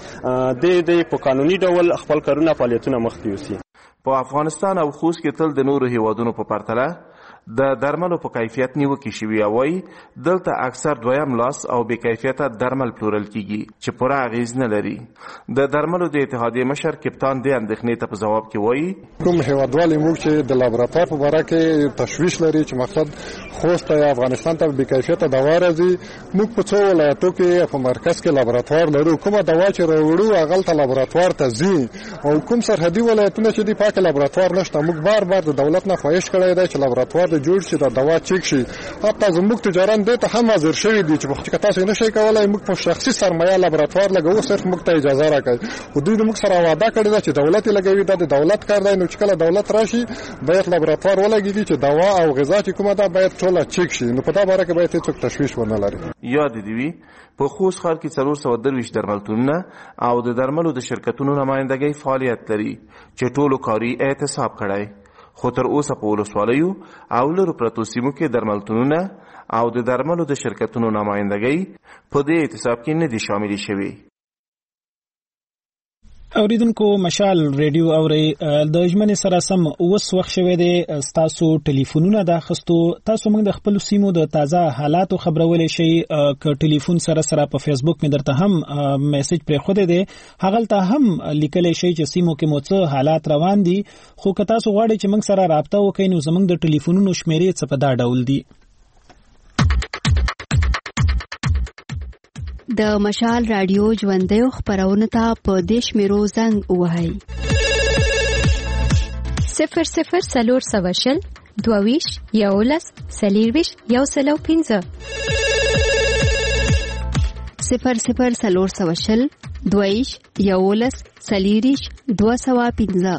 کړی دی په قانوني ډول خپل کارونه فعالیتونه مخکې یوسي. په افغانستان او خوست کې تل د نورو هیوادونو په پرتله د درملو په کیفیت نیوکې شوي وایي دلته اکثر دویم لاس او بې کیفیته درمل پلورل کیږي چې پوره اغیز نه لري. د درملو د اتحادیې مشر کپتان دې اندېښنې ته په ځواب کې وایي کوم هیوادوالې موږ چې د لابراتوار په باره کې تشویش لري چې مقصد خوست یا افغانستان ته بې کیفیته دوا راځي. موږ په 2 ولایتو کې په مرکز کې لابراتوار لرو کومه دوا چې راوړو هغلته لابراتوار ته ځي او کوم سرحدي ولایتونه چې دي پاکه لابراتوار نشته. موږ بار بار د دولت نه خواهش کړی دی چې لابراتوار جوړ شي دا دوا چیک شي. حتی زموږ تجاران دې ته هم حاضر شوي دي چې په تاسو نشئ کولای موږ په شخصي سرمایه لابراتوار لګوو صرف موږ ته اجازه راکړي. خو دوی موږ سره وعده کړې ده چې دولت لګوي دا د دولت کار دی. نو چې کله دولت راشي باید لابراتوار ولګیږي چې دوا او غذا چې کومه ده باید ټوله چیک شي. نو په دا باره کې باید هیڅوک تشویش ونه لري. یاد دې وي په خوست ښار کې 423 درملتونونه او د درملو د شرکتونو نمایندګۍ فعالیت لري چې ټولو کاري احتساب کړی خو تر اوسه په ولسوالیو او لرو پرتو سیمو کې درملتونونه او د درملو د شرکتونو نمایندګۍ په دې احتساب کې نه دي شامل شوي. اوریدونکو مشال ریډیو اوري د ژمنې سره سم اوس وخت شوی دی تاسو ټلیفونونه د اخستو تاسو موږ د خپل سیمو د تازه حالاتو خبرولې شي ک ټلیفون سره په فیسبوک مې درته هم میسج پرې خو دی هغلته هم لیکلې شي چې سیمو کې مو څه حالات روان دي خو که تاسو غواړئ چې موږ سره رابطه وکړئ نو زموږ د ټلیفونونو شمیرې څه په دا ډول دي. د مشال رادیو ژوندیو خبرونه ته په دیش میرو زنګ وهاي 00 سلور سواشل دوویش یولس سلیرویش یوسلو 15 00 سلور سواشل دوویش یولس سلیریش 215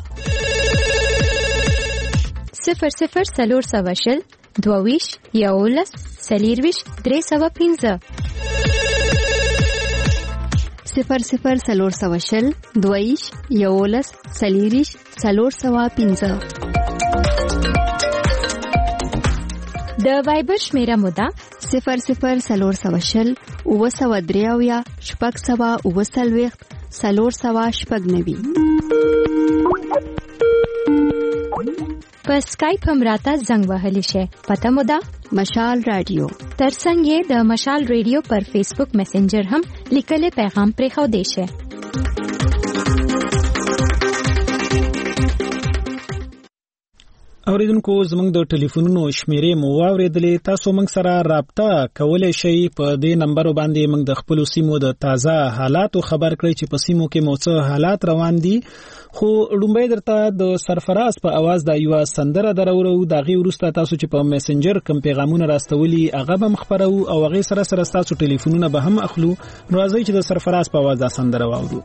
00 سلور سواشل دوویش یولس سلیرویش 315 00 سلور سواشل دویش یولس سلیریش 315 د وایبر شمیره مودا 00 سلور سواشل وسودریاویا شپږ سوا وسلويخت سلور سوا شپږ نوي په اسکایپ هم راته زنګ وهلی شي پته مو ده مشال رادیو ترڅنګ د مشال رادیو پر فیسبوک میسنجر هم لیکل پیغام پرې خو دی شي. اوریدونکو زموږ د ټلیفونونو شمیرې مو واوریدلې. تاسو موږ سره رابطه کولای شئ. په دې نمبر باندې موږ د خپل سیمو د تازه حالاتو خبر کړئ چې په سیمو کې مو څه حالات روان دي. خو لومړی درته د سرفراز په आवाज د یو سندره درورو. دغه وروسته تاسو چې په میسنجر کوم پیغامونه راستولي هغه به مخبرو او هغه سره تاسو ټلیفونونه به هم اخلو. راځي چې د سرفراز په आवाज د سندره واورو.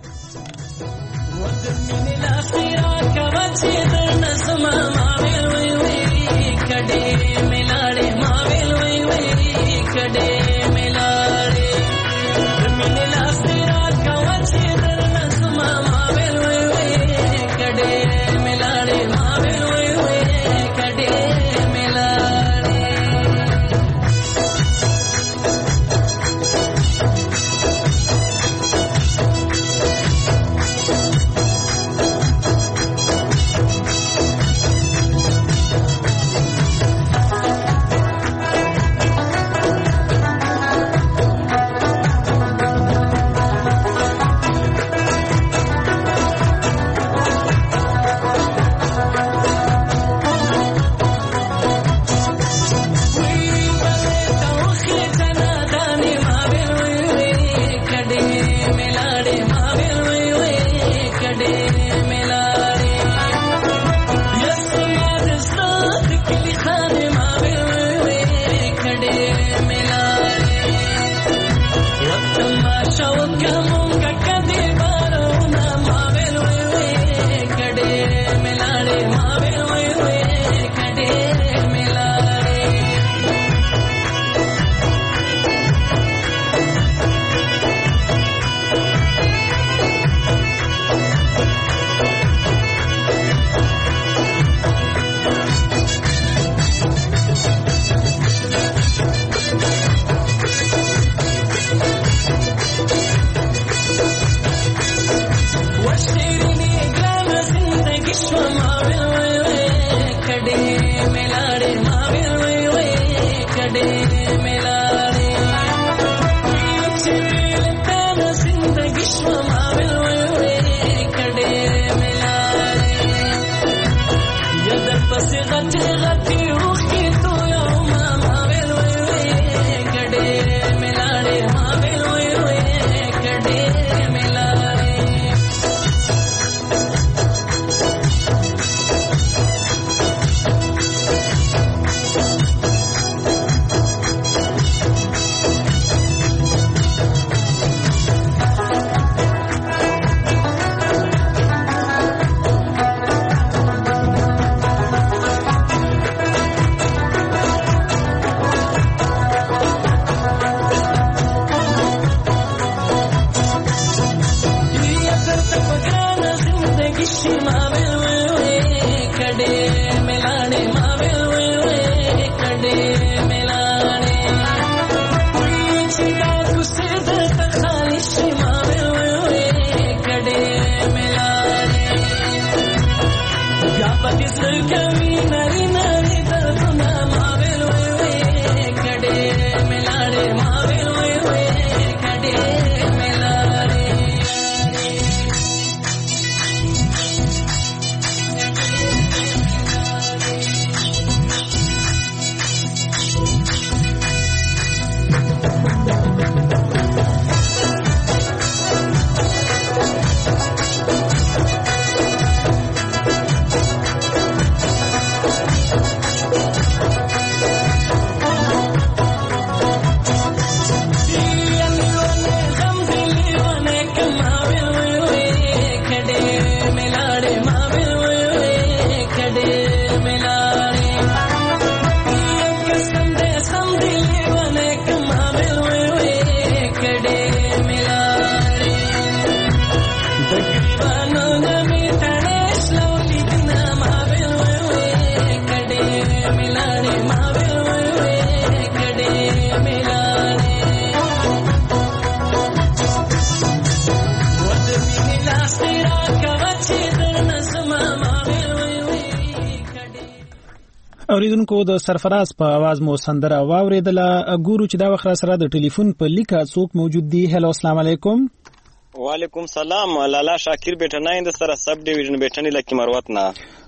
اوریدونکو د سرفراز په आवाज مو سندره واوریدله. ګورو چې دا وخت سره د ټلیفون په لیکه څوک موجود دی. هلو السلام علیکم. وعلیکم سلام. لالا شاکر بیٹنایند سره سب ډیویژن بیٹنی لکی مروت نه.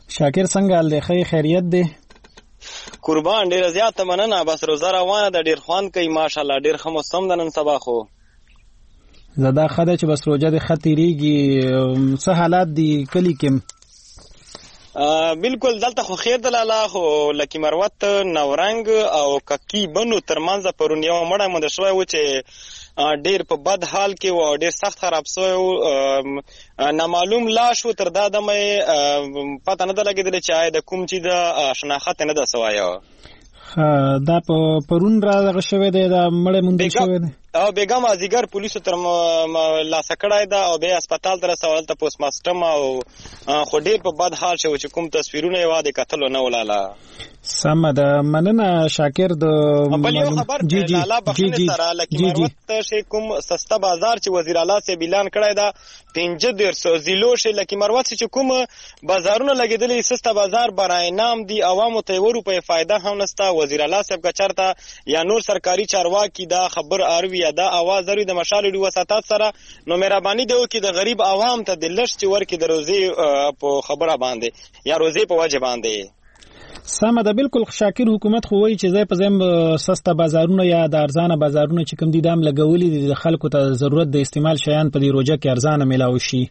شاکر څنګه ال دی؟ خیریت دی؟ قربان ډیر زیات مننه. بس روزه روانه ده، ډیر خوان کوي ماشاءالله، ډیر ښه موسم ده نن سبا. خو زدا خده چې بس روزه د خطرېږي، څه حالات دي کلی کې؟ بالکل دلته خو خیر د لاله، خو لکه مروت نورنګ او ککی بنو ترمنځ پرون یو مړی مونده شوی و چې ډیر په بد حال کې و، ډیر سخت خراب شوی و، نامعلوم لاش و. تر دا دمه پته نه ده لګېدلې چې د کوم چې د شناخت نه ده سوی. دا په پرون را دغه شوی دی، دا مړی مونده شوی دی او بیګا مازیګر پولیسو تر لاسه کړی ده او بیا هسپتال ته رسول ته پوسټ ماسټم او خو ډیر په بد حال شو چې کوم تصویرونه یې واده کتلو نه ولاله. سمه ده، مننه شاکر. د بل یو خبر لاله بخښنې سره لکه مروت شي کوم سسته بازار چې وزیر اعلی سے اعلان کړی ده 15 ضلعو شي لکه مروت چې کوم بازارونه لګیدلې سسته بازار برای نام دی عوامو ته روپے فائدہ هم نستا. وزیر اعلی صاحب کا چرته یا نور سرکاري چارواکي دا خبر اروي دا आवाज لري د مشال ډیو وساتات سره، نو مهرباني دی وکي د غریب عوام ته د لښت ورکي د روزي په خبره باندې یا روزي په وجه باندې. سمه ده، بالکل. شاکر حکومت خو وایي چې ځای په ځای سسته بازارونه یا د ارزانه بازارونه چې کوم دي دام لګولي دي د خلکو ته ضرورت د استعمال شیان په دې روزه کې ارزانه ملاوي شي.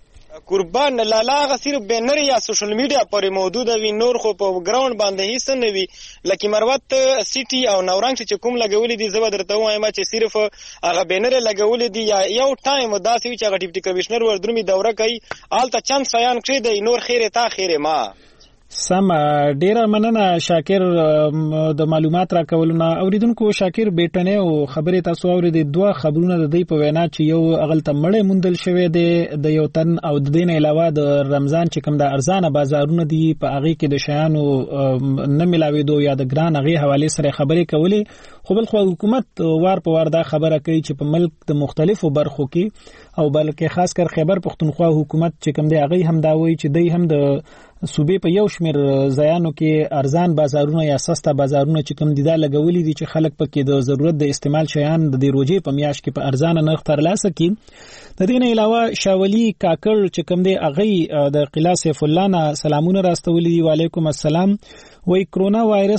قربان لاله غ صرف بینر یا سوشل میډیا پر موجود وي، نور خو په ګراوند باندې هیڅ نه وي. لکه مروت سیټي او نورنګ چې کوم لګولې دي زبر درته وایم چې صرف هغه بینر لګولې دي یا یو ټایم داسې وي چې هغه ډیپټي کمشنر وردرمي دوره کوي آلته چند شیان کړی دی، نور خیره تا خیره ما. سم، ډیره مننه شاکر د معلومات را کولونه. اوریدونکو شاکر بیٹنه او خبره تاسو اوریدې دوه خبرونه د دې په وینا چې یو اغل ته مړې موندل شوی دی د یو تن او د دین علاوه د رمضان چې کوم د ارزانه بازارونه دي په هغه کې د شیانو نه ملاويدو یا د ګران هغه حواله سره خبرې کولې. خو بل خو حکومت وار په وار دا خبره کوي چې په ملک د مختلفو برخو کې او بلکې خاص کر خیبر پختونخوا حکومت چې کوم دی هغه هم دا وایي چې دی هم د صوبې په یو شمیر ځایانو کې ارزان بازارونه یا سسته بازارونه چې کوم دي دا لګولې دي چې خلک پکې د ضرورت د استعمال شیان د دې روزي په میاشت کې په ارزانه نرخ ترلاسه کړي. د دې نه علاوه شاولي کاکړ چې کوم دی هغه د قلا سیف الله نه سلامونه راستولي. وعلیکم السلام. وای کرونا وایرس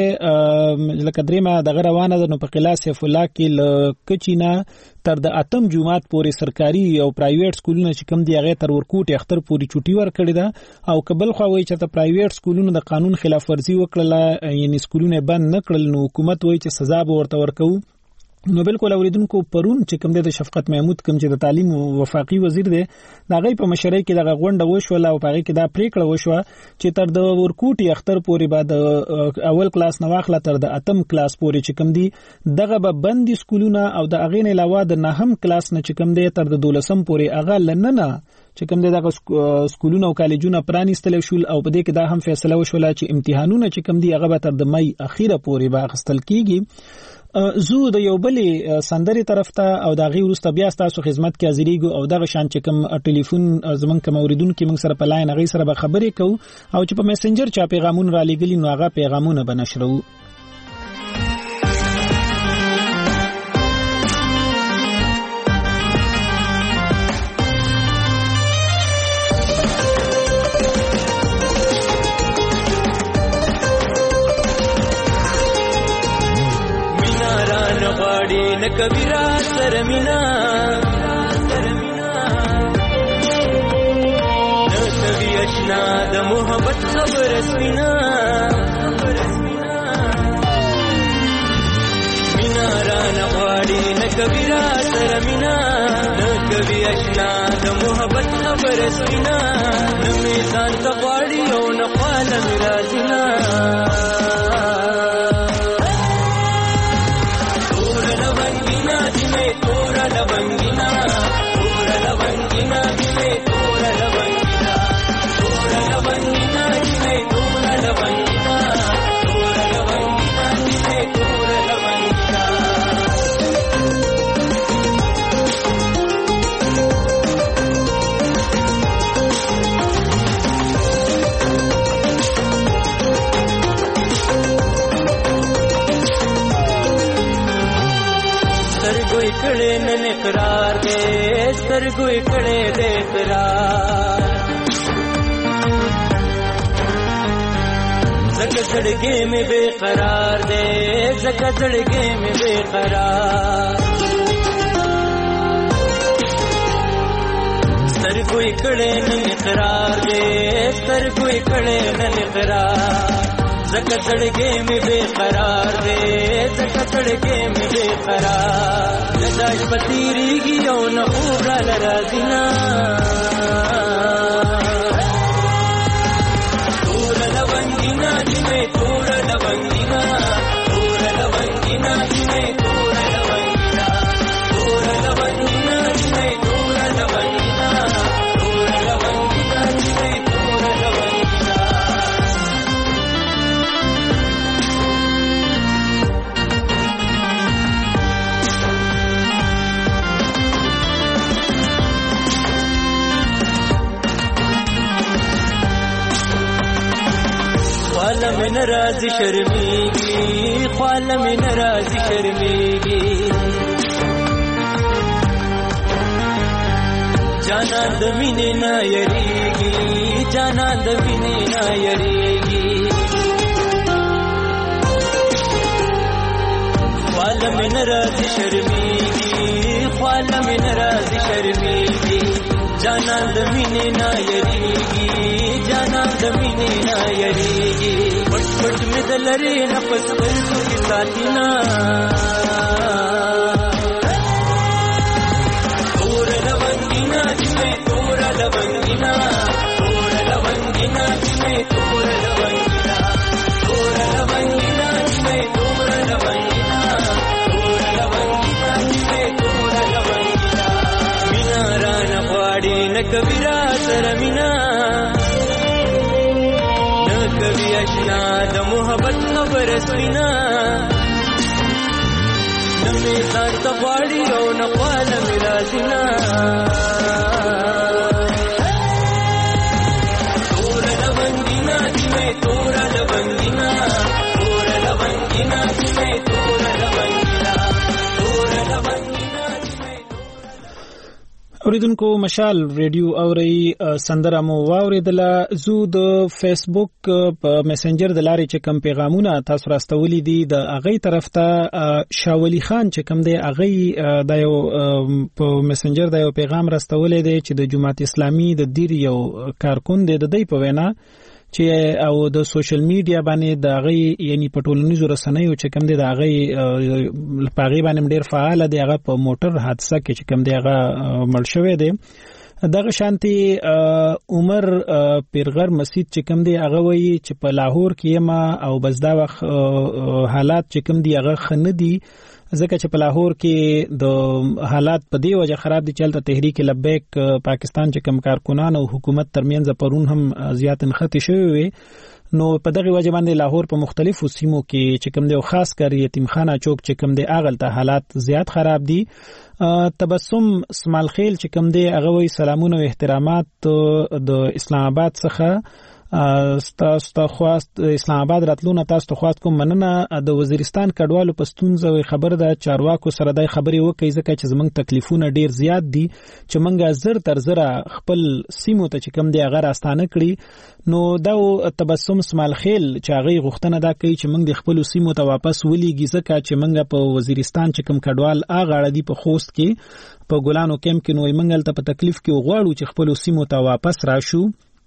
د لکه دریمه دغه روانه ده، نو په قلا سیف الله کې لکچینا تر د اتم جمعات پورې سرکاري او پرایویټ سکولونه چې کوم دی هغه تر ورکوټ اختر پورې چوټي ورکړي ده، او کبل خو وایي چې ته پرایویټ سکولونه د قانون خلاف ورزي وکړه یعنی سکولونه بند نه کړل، نو حکومت وایي چې سزا به ورته ورکو. نو بالکل اوریدونکو پرون چې کوم د شفقت محمود کوم چې د تعلیم وفاقي وزیر دی دا غي په مشرۍ کې د غونډه وشول او پاره کې دا پریکړه وشو چې تر د ورکوټي اختر پورې بعد اول کلاس نو واخله تر د اتم کلاس پورې چې کوم دی دغه به بند سکولونه او د اغین علاوه د نهم کلاس نه چې کوم دی تر د 12م پورې اغه لننه چې کوم دغه سکولونه او کالجونه پرانیستل شول او په دې کې دا هم فیصله وشول چې امتحانونه چې کوم دی هغه به تر د مئی اخیره پورې به اخستل کیږي. زو د یو بلې سندري طرف ته او دا غي ورسته بیا تاسو خدمت کې حاضرېږو او دغه شان چې کوم ټلیفون زمون کوم اوریدونکو موږ سره په لاین غي سره به خبرې کوو او چې په میسنجر چا پیغامونه را لګلی نو هغه پیغامونه بنشرو. کبیرا سرمینا نسوی اشنا د محبت خبر اسمینا مینا را نغواړي نه کبیرا سرمینا نسوی اشنا د محبت خبر اسمینا نمی ځان تغواړي او نه قال مرازنا کړه نن اقرار دې سترګو کړه دې اقرار زکه زړګي مې بے قرار دے زکه زړګي مې بے قرار سر کوئی کړه نن اقرار دے سر کوئی کړه نن اقرار زکه زړګي مې بے قرار دے زکه زړګي مې بے قرار نداش پتیریږي او نه اوګل راځینا تور لونګینا دې تور لونګینا تور لونګینا دې تور لونګینا تور لونګینا دې تور لونګینا تور لونګینا دې تور لونګینا خواله من رازی شرمیگی خواله من رازی شرمیگی جانان د مینې نه یریږي جانان د مینې نه یریږي خواله من رازی شرمیگی خواله من رازی شرمیگی جانان د مینې نه یریږي جانان د مینې نه یریږي پټ پټ مې د لرې نفس سترګو کې ساتینا تور لونګینا دې تور لونګینا تور لونګینا دې تور لونګینا تور لونګینا دې تور لونګینا تور لونګینا دې تور لونګینا مینا رانه غواړي نه کبیره سره مینا کبھی اشنا د محبت خبر سپینا نمی ځان ته غواړي او نه خواله مې راځينا تور لونګینا دې تور لونګینا تور لونګینا دې تور لونګینا تور لونګینا اوریدونکو مشال ریډیو اوري سندره مو واوریدله زو د فیسبوک په میسنجر د لارې چې کم پیغامونه تاسو راستولې دي د اغه طرف ته شاولی خان چې کم دی اغه د یو په میسنجر د یو پیغام راستولې دی چې د جماعت اسلامي د دیر یو کارکون دی د دې په وینا چې او د سوشل میډیا باندې د هغه یعنی په ټولنیزو رسنیو چې کوم دی د هغه پاغي باندې ډیر فعال دی هغه په موټر حادثه کې چې کوم دی هغه مړ شوی دی دغه شانتي عمر پیرغر مسجد چې کوم دی هغه وایي چې په لاهور کې ما او بس دا وخت حالات چې کوم دی هغه خنه دي ځکه چې په لاهور کې د حالات په دی وجه خراب دي چلته تحریک لبیک پاکستان چې کم کارکونان او حکومت ترمنځ پرون هم زیات انختی شوی وي نو په دغه وجه باندې لاهور په مختلفو سیمو کې چې کم دی خاص کر یتیمخانه چوک چې کم دی اغلته حالات زیات خراب دي تبسم اسماعیل خیل چې کم دی هغه وی سلامونه او احترامات د اسلام آباد څخه تاسو خواست اسلام آباد راتلونه تاسو خواست کوم مننه د وزیرستان کډوالو پښتونځو خبر ده چارواکو سره د خبري وکي ځکه چې زمنګ تکلیفونه ډیر زیات دي چې منګه زر تر زره خپل سیمو ته چې کم دی هغه راستانه کړی نو دا تبسم اسماعیل خیل چې هغه غوښتنه دا کوي چې منګ د خپل سیمو ته واپس ولېږي ځکه چې منګه په وزیرستان چې کم کډوال اغه اړه دي په خوست کې په ګلانو کېم کې نوې منګل ته په تکلیف کې وغواړو چې خپل سیمو ته واپس راشو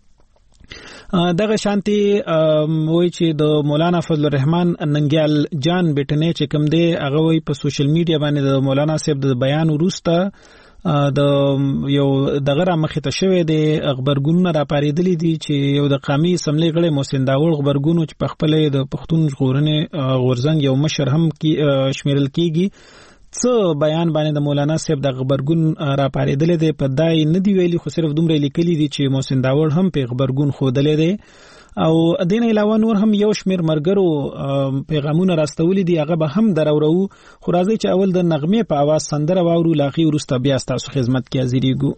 دغه شانتي وای چې د مولانا فضل الرحمن ننګیال جان بیٹنه چې کوم دی هغه وای په سوشل میډیا باندې د مولانا صاحب د بیان وروسته د یو دغه مخې ته شوی دی خبرګونونه را پاریدلې دي چې یو د قومي اسمبلی غړي محسن داوود خبرګونو چې په خپل د پښتون ژغورنې غورزنګ یو مشر هم کې شمیرل کیږي څه بیان باندې د مولانا صاحب د خبرګون را پاریدل دي په دای نه دی ویلي خو صرف دومره لیکلي دي چې محسن داوود هم په خبرګون خودلې دي او دین علاوه نور هم یو شمیر مرګرو پیغامونه راستولې دي هغه به هم درورو خو راځي چې اول د نغمه په आवाज سندره واورو لاخي ورسته بیا تاسو خدمت کې حاضرېږو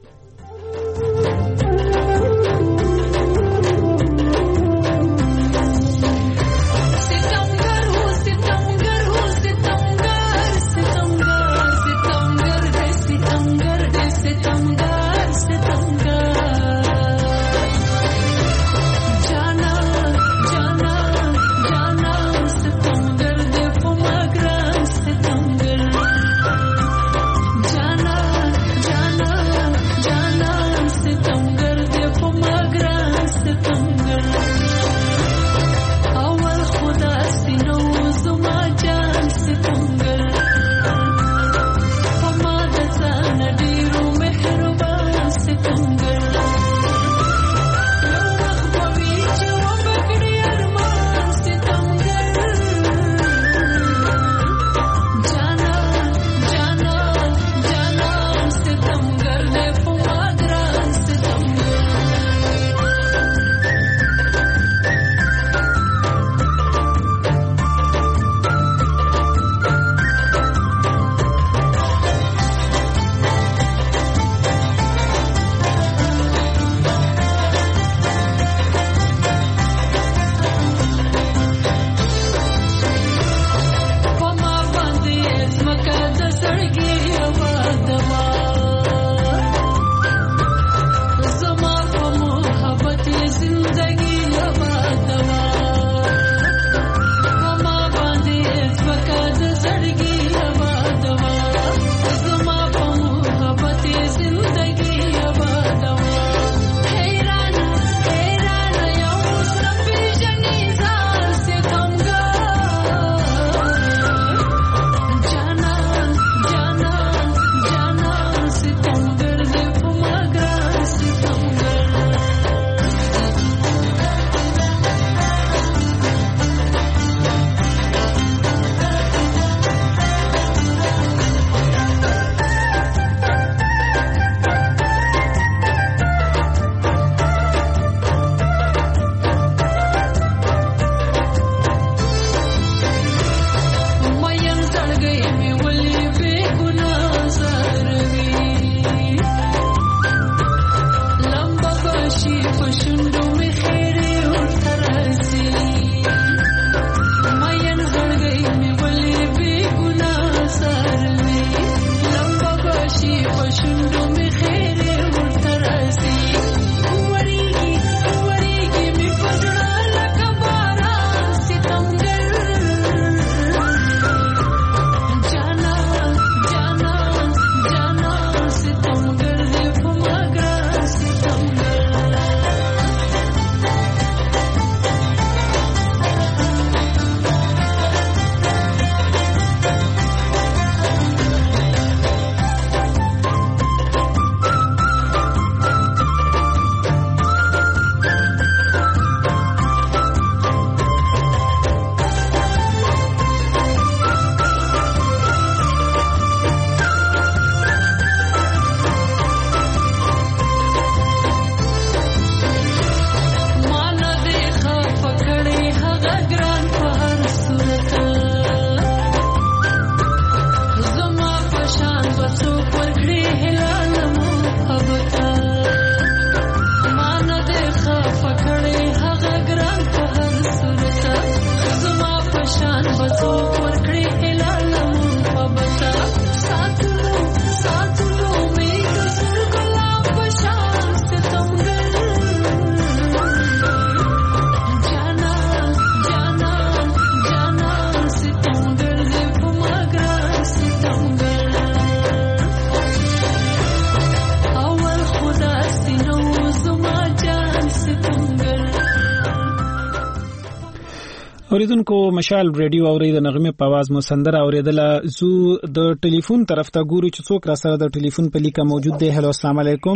اوریدونکو مشال ریډیو اورید نغمه په आवाज مو سندره اوریدله زو د ټلیفون طرف ته ګوري چې څوک را سره د ټلیفون په لیکه موجود دی. هلو السلام علیکم.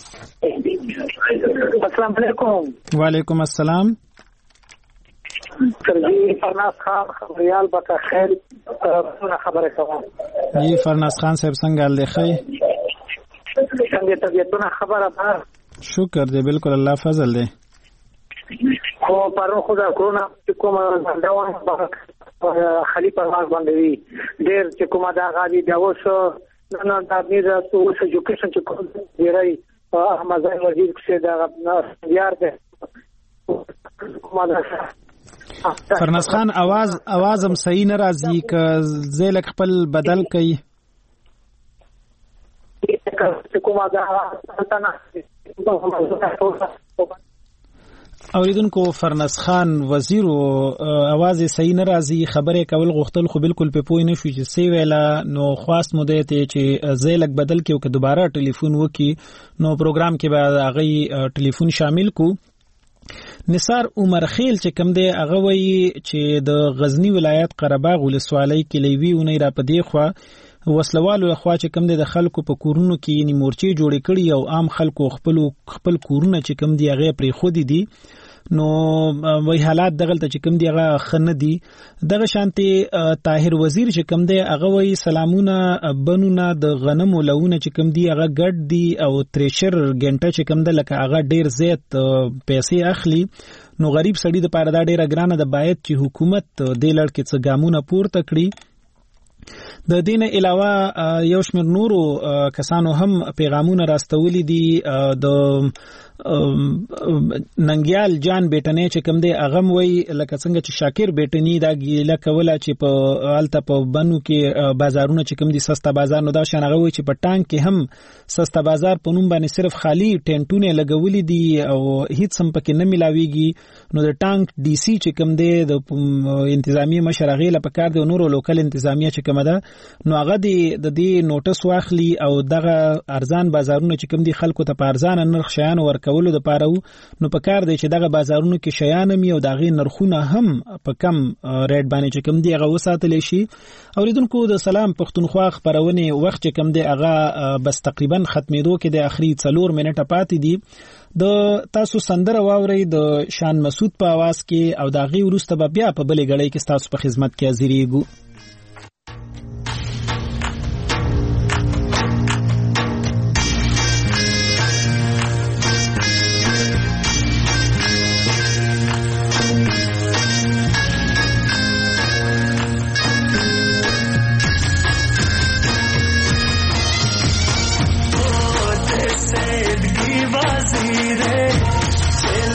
السلام علیکم. وعلیکم السلام. سرجی فرناز خان خبریال بکا خیر خبره کوم. جی فرناز خان صاحب څنګه حال دی؟ خیر څنګه طبیعتونه خبره ده؟ شکر دی بالکل الله فضل دی. خو پرون خو دا کرونا کوم ځنداوان خلی پرواز باندې وی ډېر چې کومه دا غادي دا وسو نه دا میرا تو وسو ایجوکیشن چې کوم دی احمد وزیر څخه دا یار ده فرناز خان आवाज هم صحیح نه راځي ک زیلک خپل بدل کړي کومه دا تنه اوریدونکو فرناز خان وزیر आवाज صحیح نه راځي خبره کول غوښتل خو بالکل په پوی نه شو چې سی ویلا نو خواست مو دی چې زیلک بدل کې او که دوباره ټلیفون وکي نو پروګرام کې به هغه ټلیفون شامل کو. نثار عمر خیل چې کوم دی هغه وایي چې د غزنی ولایت قرهباغ ولسوالۍ کې لیوی ونی را پدې خو وسلوالو لخوا چې کوم د خلکو په کورونو کې یعنی مورچې جوړې کړي او عام خلکو خپل کورونه چې کوم دی هغه پرې خو دي نو وای حالات دغلت چې کوم دی هغه خنه دي. دغه شانتي طاهر وزیر چې کوم دی هغه وای سلامونه بنونه د غنمو لونه چې کوم دی هغه ګډ دی او تریشر ګنټه چې کوم دی لکه هغه ډیر زیات پیسې اخلي نو غریب سړی د پاره دا ډیره ګرانه د باید چې حکومت د لړ کې څه ګامونه پورته کړي. د دین علاوه یو شمېر نورو کسانو هم پیغامونه راستولي دي. د ننګیال جان بیٹنې چې کوم دی اغم وای لکه څنګه چې شاکر بیٹنی دا ګیله کوله چې په الته په بنو کې بازارونه چې کوم دي سستا بازار نو دا شانغه وای چې په ټانک کې هم سستا بازار په نوم باندې صرف خالی ټینټونه لګولې دي او هیڅ هم پکې نه ملاويږي. نو د ټانک ډي سي چې کوم دی د انتظامی مشرغې لپاره کار دی نورو لوکل انتظامیه چې کوم ده نو هغه د دې نوټس واخلي او دغه ارزان بازارونه چې کوم دي خلکو ته په ارزان نرخ شیان ورکولو د پاره نو په کار دی چې دغه بازارونو کې شیان می او دغه نرخونه هم په کم ریټ باندې چې کوم دی هغه وساتل شي. اوریدونکو د سلام پښتونخوا خبرونه وخت چې کوم دی هغه بس تقریبا ختمېدو کې د اخري 4 منټه پاتې دي. د تاسو سندره واوري د شان مسعود په आवाज کې او دغه ورسته بیا په بلې غړې کې تاسو په خدمت کې حاضرېږو.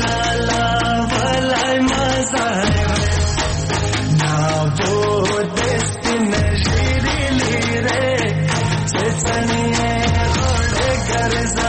Now, اغزه